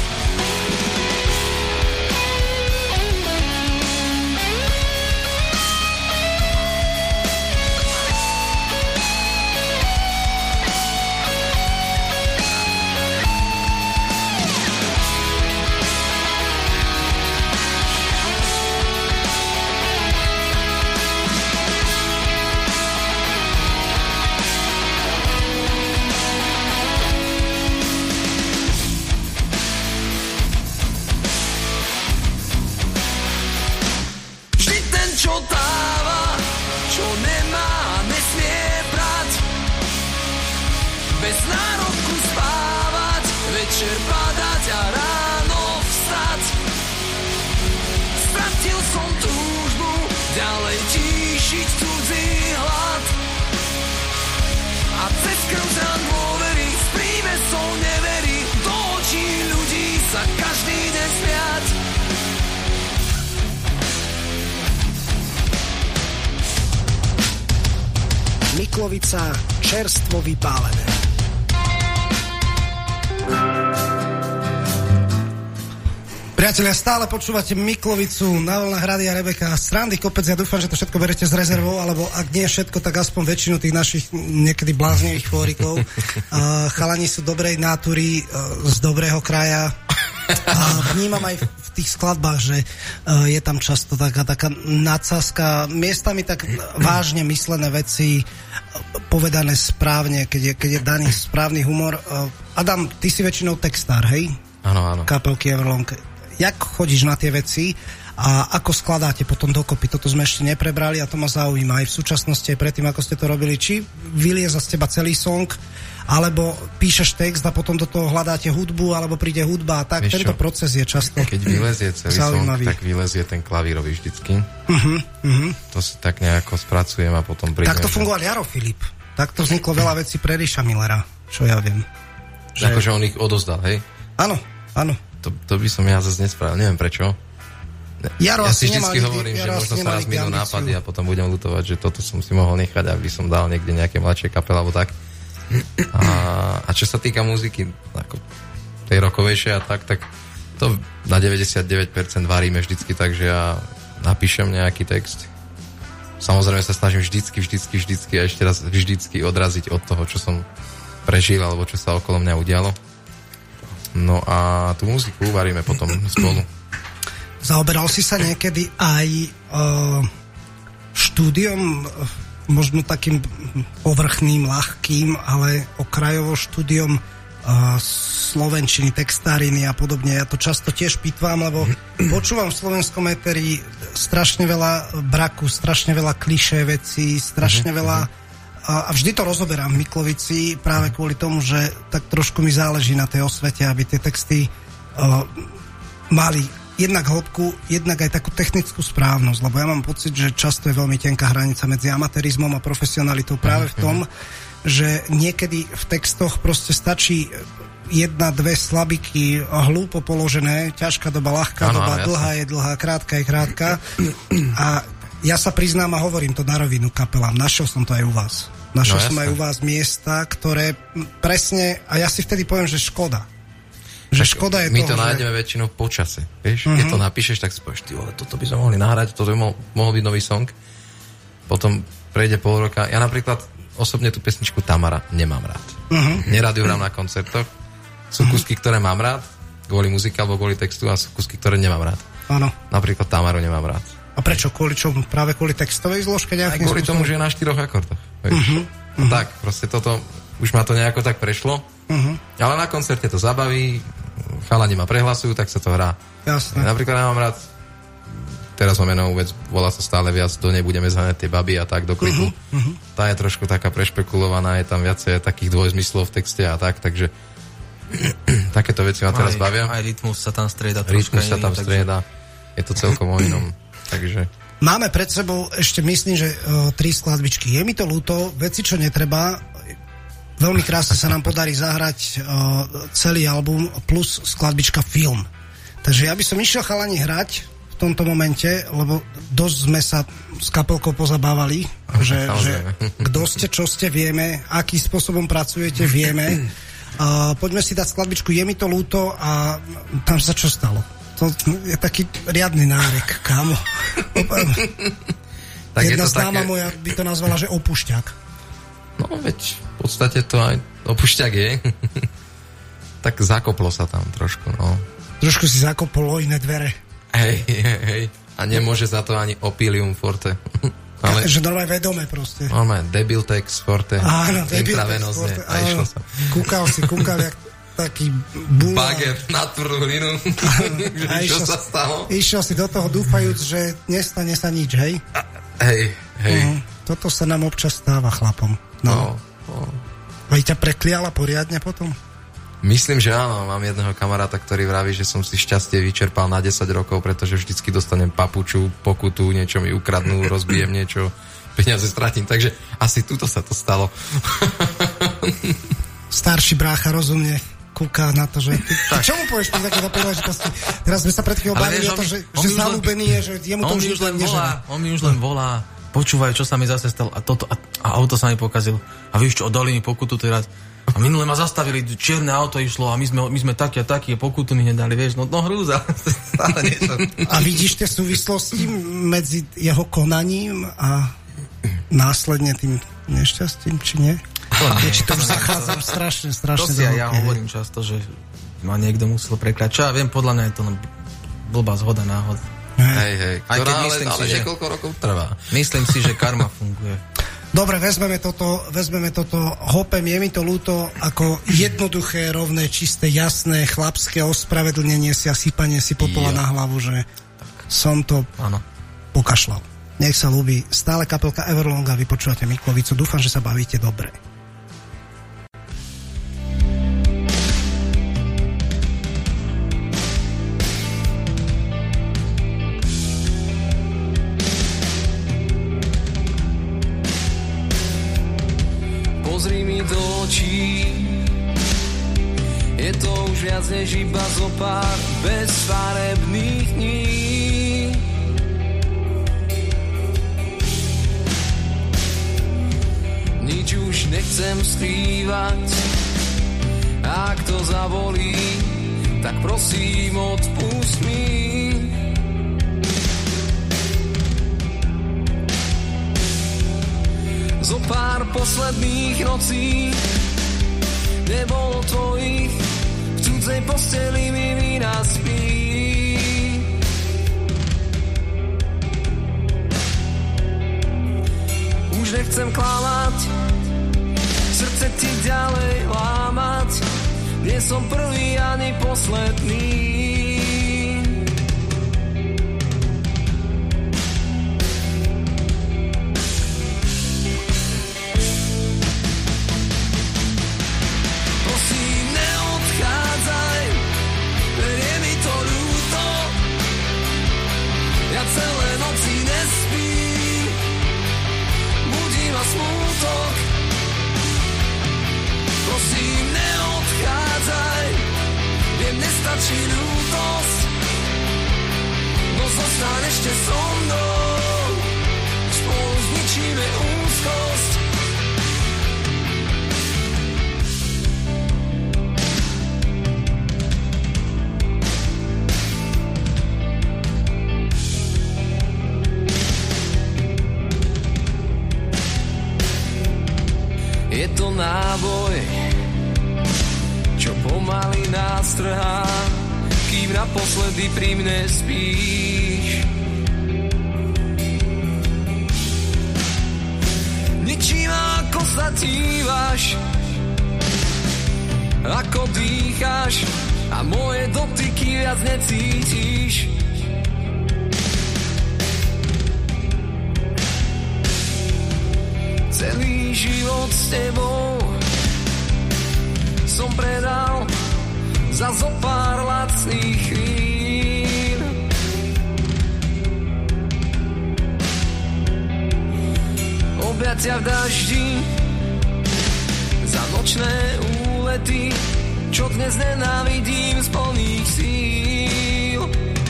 Čo dáva, čo nemá, nesmie brať. Bez nároku spávať, večer padať a ráno vstať. Stratil som túžbu ďalej tíšiť cudzí hlad. A cez krv žán dôvery s prímesou neverí, do očí ľudí sa každý deň smiať. Miklovica čerstvo vypálené. Priatelia, stále počúvate Miklovicu na vlnách Rádia Rebeka. Srandy kopec, ja dúfam, že to všetko berete s rezervou, alebo ak nie všetko, tak aspoň väčšinu tých našich niekedy bláznivých chórikov. Uh, chalani sú dobrej nátury, uh, z dobrého kraja. A vnímam aj v tých skladbách, že uh, je tam často taká, taká nadsázka, miestami tak vážne myslené veci, uh, povedané správne, keď je, keď je daný správny humor. Uh, Adam, ty si väčšinou textár, hej? Áno, áno. Kapelky Everlong. Jak chodíš na tie veci a ako skladáte potom dokopy? Toto sme ešte neprebrali a to ma zaujíma aj v súčasnosti, aj predtým, ako ste to robili. Či vylieza z teba celý song, alebo píšeš text a potom do toho hľadáte hudbu, alebo príde hudba a tak. Vieš Tento čo? Proces je často Keď vylezie celý zaujímavý. song, tak vylezie ten klavírový vždycky. Uh-huh, uh-huh. To si tak nejako spracujem a potom prídem. Tak to fungoval Jaro Filip. Tak to vzniklo veľa vecí pre Ríša Millera, čo ja viem. Že... Akože on ich odozdal, hej? Áno, áno. To, to by som ja zase nespravil, neviem prečo. Jaro ja si vždycky nikdy, hovorím, že možno sa raz minú ambíciu. nápady a potom budem ľutovať, že toto som si mohol nechať, ak by som dal niekde nejaké mladšie kapele alebo tak. A, a čo sa týka muziky, ako tej rockovejšej a tak, tak to na deväťdesiatdeväť percent varíme vždycky, takže ja napíšem nejaký text. Samozrejme sa snažím vždycky, vždycky, vždycky a ešte raz vždycky odraziť od toho, čo som prežil alebo čo sa okolo mňa udialo. No a tú muziku varíme potom spolu. Zaoberal si sa niekedy aj uh, štúdiom, možno takým povrchným, ľahkým, ale okrajovo štúdiom uh, slovenčiny, textáriny a podobne. Ja to často tiež pýtvam, lebo počúvam v slovenskom éteri strašne veľa braku, strašne veľa klišé vecí, strašne veľa a vždy to rozoberám v Miklovici práve kvôli tomu, že tak trošku mi záleží na tej osvete, aby tie texty uh, mali jednak hĺbku, jednak aj takú technickú správnosť, lebo ja mám pocit, že často je veľmi tenká hranica medzi amatérizmom a profesionalitou práve v tom, že niekedy v textoch proste stačí jedna, dve slabiky hlúpo položené, ťažká doba, ľahká ano, doba, ano, dlhá je dlhá, krátka je krátka a ja sa priznám a hovorím to na rovinu kapelám, našiel som to aj u vás. Našiel no, som aj u vás miesta, ktoré presne, a ja si vtedy poviem, že škoda. Že tak škoda je my toho, to že... nájdeme väčšinou v počase. Vieš? Uh-huh. Keď to napíšeš, tak si povieš, ty vole, toto by sme mohli nahrať, toto by mohol, mohol byť nový song. Potom prejde pol roka. Ja napríklad osobne tú pesničku Tamara nemám rád. Uh-huh. Nerad ju hrám na koncertoch. Sú uh-huh. kusky, ktoré mám rád, kvôli muzike alebo kvôli textu, a sú kusky, ktoré nemám rád. Áno. Napríklad Tamaru nemám rád. A prečo? Kvôli čo? Práve kvôli textovej zložke? Aj kvôli spôsobom? Tomu, že je na štyroch akordoch. Uh-huh. No uh-huh. tak, proste toto, už ma to nejako tak prešlo. Uh-huh. Ale na koncerte to zabaví, chalani ma prehlasujú, tak sa to hrá. Jasné. Napríklad ja mám rád teraz máme novú vec, volá sa Stále viac, do nej budeme zháňať tie baby a tak do klipu. Uh-huh, uh-huh. Tá je trošku taká prešpekulovaná, je tam viacej takých dvojzmyslov v texte a tak, takže takéto veci ma teraz aj, bavia. Aj rytmus sa tam strieda. Rytmus sa tam takže... strieda. Je to celkom o inom. Takže... Máme pred sebou ešte, myslím, že uh, tri skladbičky. Je mi to ľúto, veci, čo netreba. Veľmi krásne sa nám podarí zahrať uh, celý album plus skladbička Film. Takže ja by som išiel chalani hrať v tomto momente, lebo dosť sme sa s kapelkou pozabávali, že, že kto ste, čo ste, vieme, akým spôsobom pracujete, vieme. Uh, poďme si dať skladbičku Je mi to ľúto a tam sa čo stalo? To je taký riadny nárek, kámo. Tak jedna známa také... moja by to nazvala, že opušťak. No veď v podstate to aj opušťak je. Tak zakoplo sa tam trošku, no. Trošku si zakoplo iné dvere. Hej, hej, hej. A nemôže za to ani Opilium Forte. Ale... Že normálne vedome proste. Normálne Debiltex Forte. Áno, Debiltex Forte. A išlo sa. Kúkal si, kúkal jak taký búla. Baget na tvrdú hlinu. A čo išiel sa stalo? Išiel si do toho dúfajúc, že nestane sa nič, hej? A, hej, hej. Uh-huh. Toto sa nám občas stáva chlapom. No. no, no. Aj ťa prekliala poriadne potom? Myslím, že áno. Mám jedného kamaráta, ktorý vraví, že som si šťastie vyčerpal na desať rokov, pretože vždycky dostanem papuču, pokutu, niečo mi ukradnú, rozbijem niečo, peniaze stratím. Takže asi tuto sa to stalo. Starší brácha rozumne kúka na to, že... Ty, čo mu povieš pri takéto príležitosti? Teraz sme sa pred chvíľou bavili o to, že, že zalúbený je, že jemu to už len volá. On mi už len volá. Počúvaj, čo sa mi zase stalo. A, toto, a, a auto sa mi pokazil. A víš čo, oddali mi pokutu teraz. A minule ma zastavili, čierne auto išlo a my sme, my sme takí a takí, pokutu mi nedali, vieš, no, no hrúza. A vidíš tie súvislosti medzi jeho konaním a následne tým nešťastím, či nie? Ja či to zachádzam strašne, strašne. To si aj ja hovorím často, že ma niekto musel prekrať. Čo ja viem, podľa mňa je to blbá zhoda náhod. Hej, hej, aj keď ale, myslím ale si, niekoľko že, rokov trvá. Myslím si, že karma funguje. Dobre, vezmeme toto, vezmeme toto, hopem, je mi to ľúto, ako jednoduché, rovné, čisté, jasné, chlapské ospravedlnenie si a sypanie si popola na hlavu, že tak. Som to ano. pokašľal. Nech sa ľúbi. Stále kapelka Everlong a vy počúvate Miklovicu. Dúfam, že sa bavíte dobre. Pozri mi do očí, je to už viac než iba zo pár bezfarebných dní. Nič už nechcem skrývať, ak to zabolí, tak prosím odpust mi. Zo pár posledných nocí nebolo tvojich, v cudzej posteli mi vína spí. Už nechcem klamať, srdce ti ďalej lámať, nie som prvý ani posledný. Celé noci nespím, budí ma smútok. Prosím, neodchádzaj, viem, nestačí ľútosť, no zostaň ešte so mnou, spolu zničíme úzkosť. Je to náboj, čo pomaly nás trhá, kým naposledy pri mne spíš. Ničím, ako sa díváš, ako dýcháš a moje dotyky viac necítiš. život s tebou som predal za zo pár lacných chvíľ. Objatia v daždi za nočné úlety, čo dnes nenávidím z plných síl.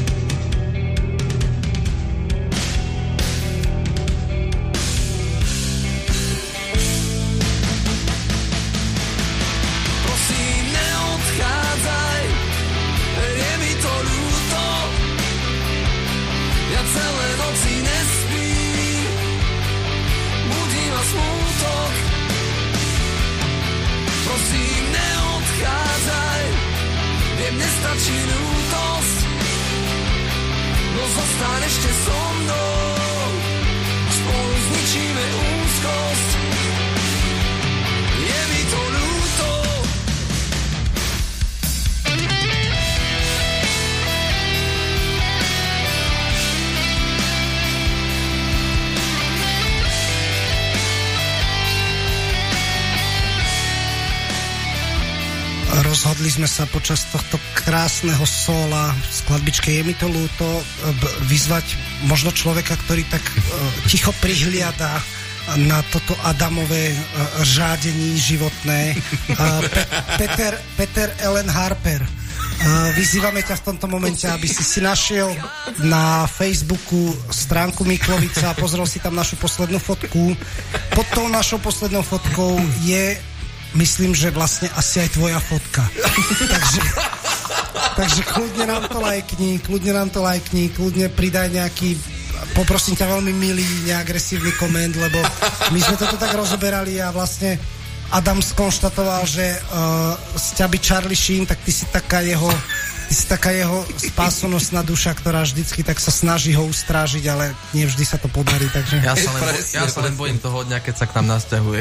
Prosím, neodchádzaj, je mi to ľúto, ja celé noci nespím, budí ma smútok. Prosím, neodchádzaj, viem, nestačí ľútosť, no zostaň ešte so mnou, spolu zničíme úzkosť. Je mi to ľúto. Rozhodli sme sa počas tohto krásneho sóla v skladbičke Je mi to ľúto vyzvať možno človeka, ktorý tak ticho prihliada na toto Adamové žádení životné. Pe- Peter, Peter Ellen Harper. Vyzývame ťa v tomto momente, aby si si našiel na Facebooku stránku Miklovica, pozrel si tam našu poslednú fotku. Pod tou našou poslednou fotkou je, myslím, že vlastne asi aj tvoja fotka. takže, takže kľudne nám to lajkni, kľudne nám to lajkni, kľudne pridaj nejaký, poprosím ťa, veľmi milý, neagresívny koment, lebo my sme toto tak rozoberali a vlastne Adam skonštatoval, že uh, z ťaby Charlie Sheen, tak ty si taká jeho ty si taká jeho spásonosná duša, ktorá vždycky tak sa snaží ho ustrážiť, ale nie vždy sa to podarí, takže... Ja sa len, bo- ja sa len bojím toho dňa, keď sa k nám nasťahuje.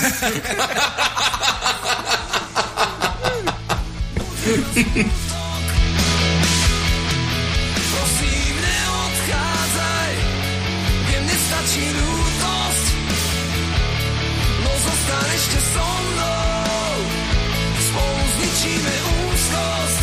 Prosím, neodchádzaj, viem, nestačí ľútosť, no zostaň ešte so mnou, spolu zničíme úzkosť.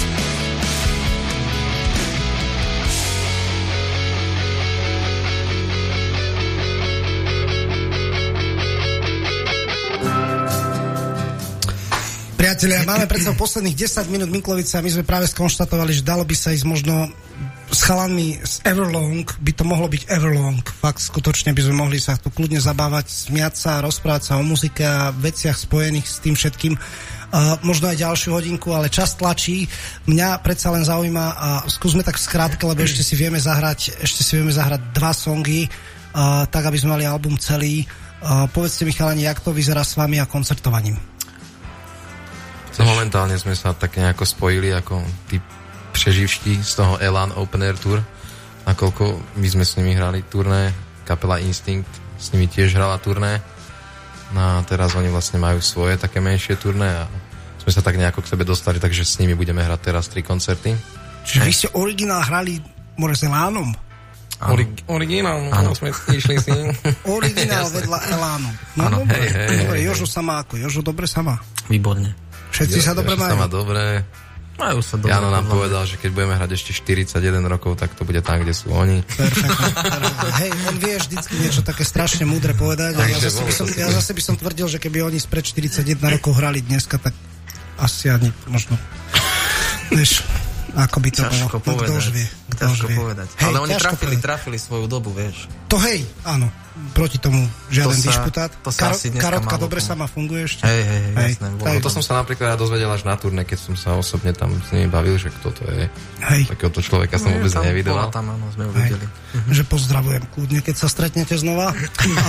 Priatelia, máme pred sebou posledných desať minút Miklovice a my sme práve skonštatovali, že dalo by sa ísť možno s chalanmi z Everlong, by to mohlo byť Everlong. Fakt, skutočne by sme mohli sa tu kľudne zabávať, smiať sa, rozprávať sa o muzike a veciach spojených s tým všetkým. Uh, možno aj ďalšiu hodinku, ale čas tlačí. Mňa predsa len zaujíma a skúsme tak v skrátke, lebo ešte si vieme zahrať, ešte si vieme zahrať dva songy, uh, tak aby sme mali album celý. Uh, povedzte mi, chalani, jak to vyzerá s vami a koncertovaním? No, momentálne sme sa tak nejako spojili ako tí preživští z toho Elan Open Air Tour, nakoľko my sme s nimi hrali turné, kapela Instinct s nimi tiež hrala turné, no a teraz oni vlastne majú svoje také menšie turné a sme sa tak nejako k sebe dostali, takže s nimi budeme hrať teraz tri koncerty. Čiže vy ste originál hrali more s Elánom? Orig- originál, no, sme išli s ním. Originál vedľa Elánu. No ano, dobre, hej, hej, dobre, hej, Jožo sa má ako? Jožo dobre sa má? Výborne. Všetci jo, sa dobre majú? Sa má dobre. Majú sa dobre. Jano nám povedal, že keď budeme hrať ešte štyridsaťjeden rokov, tak to bude tam, kde sú oni. Perfektne. Hej, on vie vždycky niečo také strašne múdre povedať. Ja zase, by som, ja zase by som tvrdil, že keby oni spred štyridsaťjeden rokov hrali dneska, tak asi ani možno... Vieš, ako by to ťažko bolo. Povedať. Kdož vie. Kdož ťažko vie. povedať. Hej, ale oni trafili, povedať. trafili svoju dobu, vieš. To hej, áno. Proti tomu žiaden To sa- disputát. to sa Karo- asi dneska Karotka málo dobre komu. sama funguje ešte. Hej, hej, hej, jasné. tak, bolo To som sa napríklad dozvedel až na turné, keď som sa osobne tam s nimi bavil, že kto to je. Hej. Takéhoto človeka som vôbec tam, nevidoval. bola tam, áno, sme ju Hej. videli. Že pozdravujem kľudne, keď sa stretnete znova. A,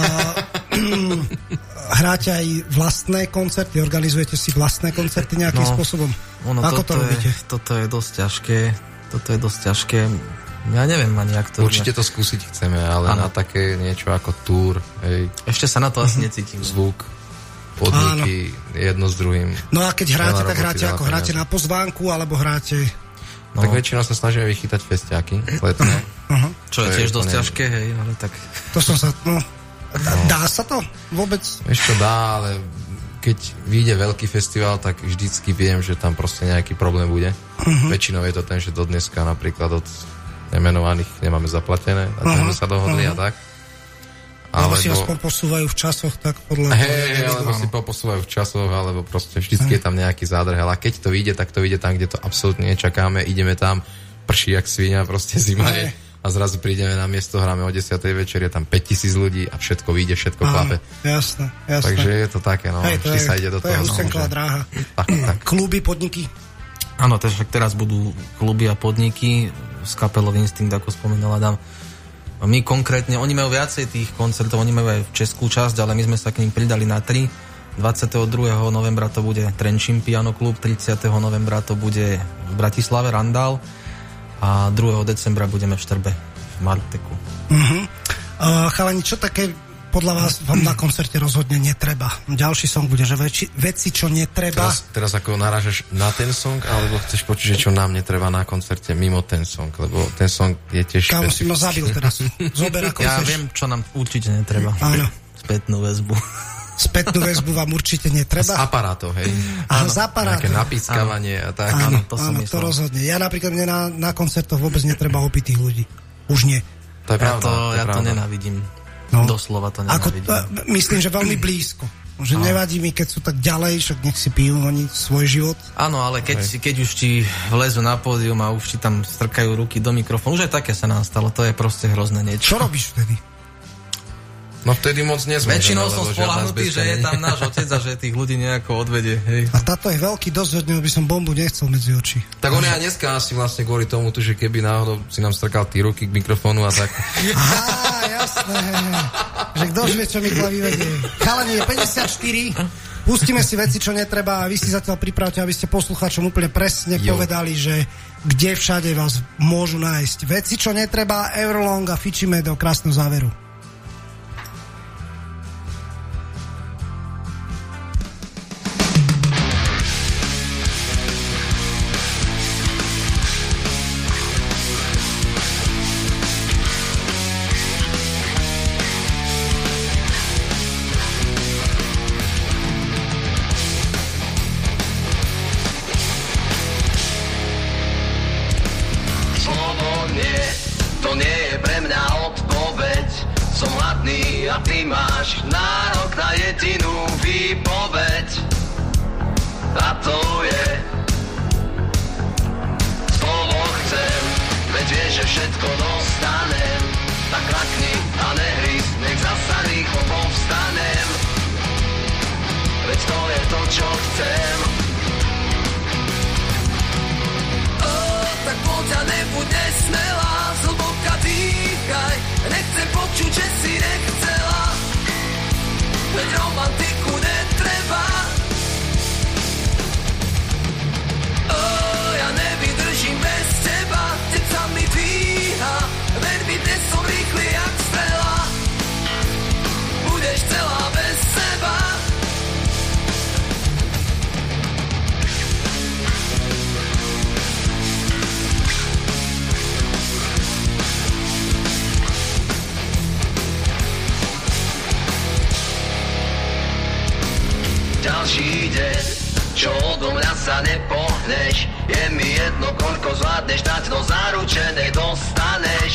hráte aj vlastné koncerty, organizujete si vlastné koncerty nejakým No, spôsobom. Ono, Ako to toto robíte? Je, toto je dosť ťažké. Toto je dosť ťažké. Ja neviem ani, jak to... Určite to skúsiť chceme, ale Áno. na také niečo ako túr, hej, Ešte sa na to asi necítim. zvuk, podniky, jedno s druhým. No a keď hráte, Veľa tak roboty, hráte veľa ako hráte peniazy. na pozvánku, alebo hráte... No, Tak väčšinou sa snažíme vychytať festiáky letné. Aha. čo je to je tiež dosť úplne- ťažké, hej, ale tak... To som sa... No, Dá sa to vôbec? Vieš čo, dá, ale keď vyjde veľký festival, tak vždycky viem, že tam proste nejaký problém bude. Uh-huh. Väčšinou je to ten, že do dneska napríklad od nemenovaných nemáme zaplatené, a uh-huh. sme sa dohodli uh-huh. a tak. Alebo si vás poposúvajú v časoch, tak podľa... Hej, alebo si poposúvajú v časoch, alebo proste vždycky je tam nejaký zádrhel. A keď to vyjde, tak to vyjde tam, kde to absolútne nečakáme. Ideme tam, prší jak svinia, proste zima je. A zrazu prídeme na miesto, hráme o desiatej večer, je tam päťtisíc ľudí a všetko vyjde, všetko klape. Jasné, jasné. Takže je to také, no. Hej, to vždy je, sa ide do to toho. To je úsenková dráha. Tak, tak. Kluby, podniky? Áno, takže teraz budú kluby a podniky s kapelou Instinct, ako spomenul Adam. My konkrétne, oni majú viacej tých koncertov, oni majú aj českú časť, ale my sme sa k ním pridali na tri. dvadsiateho druhého novembra to bude Trenčín Piano Klub, tridsiateho novembra to bude v Bratislave Randall a druhého decembra budeme v Štrbe v Marteku. Uh-huh. Uh, chalani, čo také podľa vás vám na koncerte rozhodne netreba? Ďalší song bude, že veci, veci čo netreba. Teraz, teraz ako narážaš na ten song, alebo chceš počuť, že čo nám netreba na koncerte mimo ten song, lebo ten song je tiež... Kámo, si ma zabil teraz. Zober, ako ja chceš. viem, čo nám určite netreba. Áno. Spätnú väzbu. Spätnú väzbu vám určite netreba. Z aparátov, hej. Áno, z aparátov. Nejaké napískavanie a tak. Áno, to som áno, myslel. to rozhodne. Ja napríklad mne na, na koncertoch vôbec netreba opitých ľudí. Už nie. To je ja pravda. to, to, je ja to pravda. nenávidím. No. Doslova to Ako, nenávidím. myslím, že veľmi blízko. Že no. Nevadí mi, keď sú tak ďalej, však nech si pijú oni svoj život. Áno, ale keď, si, keď už ti vlezu na pódium a už ti tam strkajú ruky do mikrofónu, už aj také sa nám stalo, to je proste hrozné niečo. Čo robíš vtedy? No vtedy moc nezmôžeme. Väčšinou som spoľahnutý, že je tam náš otec a že tých ľudí nejako odvedie. Hej. A táto je veľký dosť, od neho by som bombu nechcel medzi oči. Tak on aj dneska asi vlastne kvôli tomu, že keby náhodou si nám strkal tí ruky k mikrofónu a tak. Aha, jasné. Že kto vie, čo mi klaví vedie. Chalani, je päťdesiatštyri. Pustíme si veci, čo netreba a vy si zatiaľ pripravte, aby ste poslucháčom úplne presne jo. povedali, že kde všade vás môžu nájsť. Veci, čo netreba, Everlong a fičíme do krásneho záveru. A ty máš nárok na jedinú výpoveď. A to je slovo chcem, veď vieš, že všetko dostanem. Tak klakni a nehryz, nech zasa rýchlo povstanem. Veď to je to, čo chcem. O, tak poď a nebuď nesmelá, zhlboka dýchaj. Nechcem počuť, že si nechcela, veď romantiku netreba. O, ja nevydržím bez teba, teca mi dvíha, veď by dnes som rýchly jak strela. Budeš celá bez seba. Ďalší deň, čo odo mňa sa nepohneš, je mi jedno, koľko zvládneš dať, no zaručené dostaneš.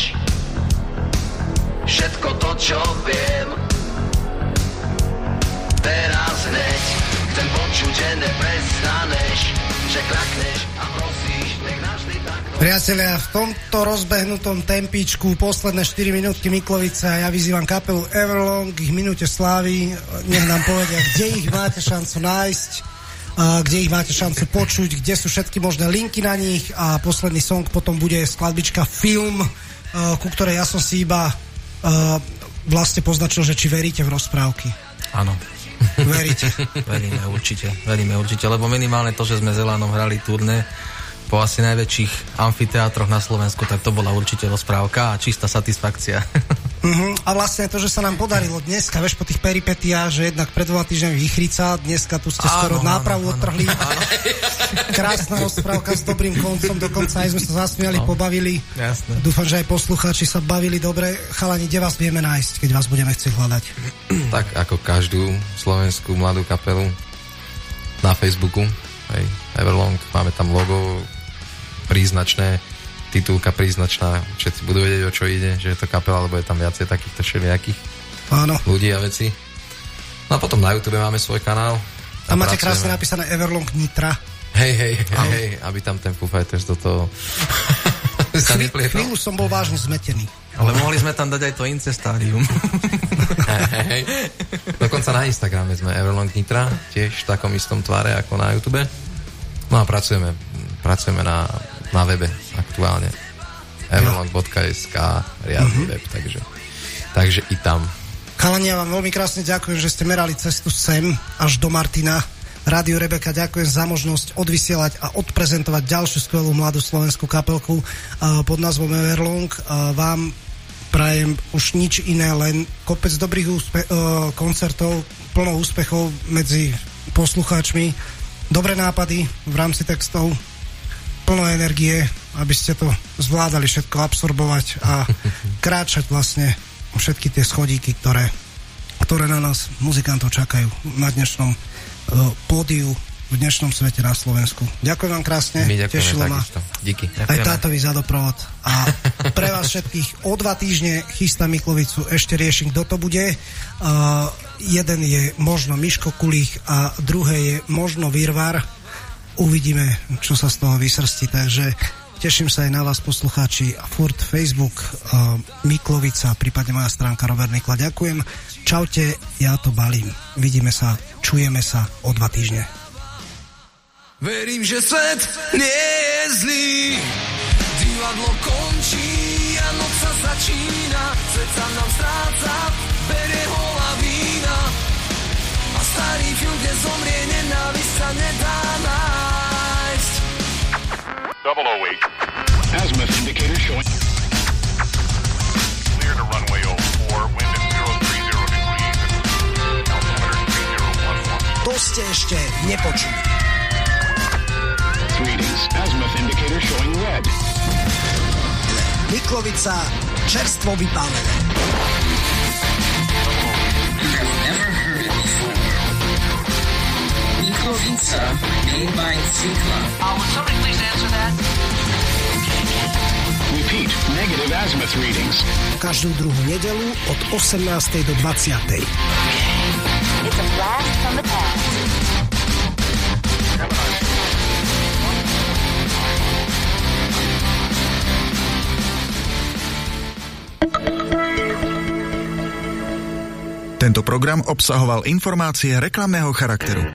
Všetko to, čo viem, teraz hneď chcem počuť, že neprestaneš, že kľakneš a prosíš, nech navždy takto. Priatelia, v tomto rozbehnutom tempíčku posledné štyri minútky Miklovice a ja vyzývam kapelu Everlong k ich minúte slávy. Nech nám povedia, kde ich máte šancu nájsť, a kde ich máte šancu počuť, kde sú všetky možné linky na nich a posledný song potom bude skladbička Film, ku ktorej ja som si iba vlastne poznačil, že či veríte v rozprávky. Áno. Veríte? Veríme určite, veríme určite, lebo minimálne to, že sme s Elánom hrali turné po asi najväčších amfiteátroch na Slovensku, tak to bola určite rozprávka a čistá satisfakcia. Uh-huh. A vlastne to, že sa nám podarilo dneska, vieš, po tých peripetiách, že jednak pred dvoma týždňami Výchrica, dneska tu ste skoro áno, nápravu áno, odtrhli. Áno. Krásna rozprávka s dobrým koncom, dokonca aj sme sa zasmiali, no. pobavili. Jasné. Dúfam, že aj poslucháči sa bavili dobre. Chalani, kde vás vieme nájsť, keď vás budeme chcieť hľadať? Tak ako každú slovenskú mladú kapelu na Facebooku, hej, Everlong, máme tam logo príznačné, titulka príznačná, všetci budú vedieť, o čo ide, že je to kapela, lebo je tam viacej takýchto všelijakých Áno. ľudí a veci. No a potom na YouTube máme svoj kanál. Tam máte krásne napísané Everlong Nitra. Hej, hej, hej, hej, aby tam ten Foo Fighters do toho sa neplietal. Chvíľu som bol vážne zmetený. Ale mohli sme tam dať aj to incestárium. Hej, hej, hej. Dokonca na Instagrame sme Everlong Nitra, tiež v takom istom tvare ako na YouTube. No a pracujeme, pracujeme na na webe aktuálne everlong bodka es ká riadny uh-huh. web, takže, takže i tam. Chalani, ja vám veľmi krásne ďakujem, že ste merali cestu sem až do Martina. Rádio Rebeka, ďakujem za možnosť odvysielať a odprezentovať ďalšiu skvelú mladú slovenskú kapelku uh, pod názvom Everlong. Uh, vám prajem už nič iné, len kopec dobrých úspe- uh, koncertov, plno úspechov medzi poslucháčmi, dobré nápady v rámci textov, plno energie, aby ste to zvládali všetko absorbovať a kráčať vlastne všetky tie schodíky, ktoré, ktoré na nás muzikantov čakajú na dnešnom uh, pódiu v dnešnom svete na Slovensku. Ďakujem vám krásne. My ďakujeme takisto. Díky. Aj tátovi za doprovod. A pre vás všetkých o dva týždne chystá Miklovicu, ešte riešim, kto to bude. Uh, jeden je možno Miško Kulích a druhé je možno Virvar. Uvidíme, čo sa z toho vysrstí, takže teším sa aj na vás, poslucháči. Furt Facebook, uh, Miklovica, prípadne moja stránka Robert Mikla. Ďakujem. Čaute, ja to balím. Vidíme sa, čujeme sa o dva týždne. Verím, že svet nie je zlý, divadlo končí a noc sa začína, svet sa nám stráca, berie hola vína a starý film, kde zomrie nenávisť, sa nedá nájsť. double oh eight. Azimuth indicator showing. Clear to runway oh four, wind at zero three zero degrees, altimeter three zero one one. To ste ešte nepočuli. Readings. Azimuth indicator showing red. Miklovica, čerstvo vypálené. You have never heard it before. Miklovica, made by Cykla. Uh, would somebody please answer that? Repeat. Negative azimuth readings. Každú druhú nedeľu od osemnástej do dvadsiatej. It's a blast from the past. Tento program obsahoval informácie reklamného charakteru.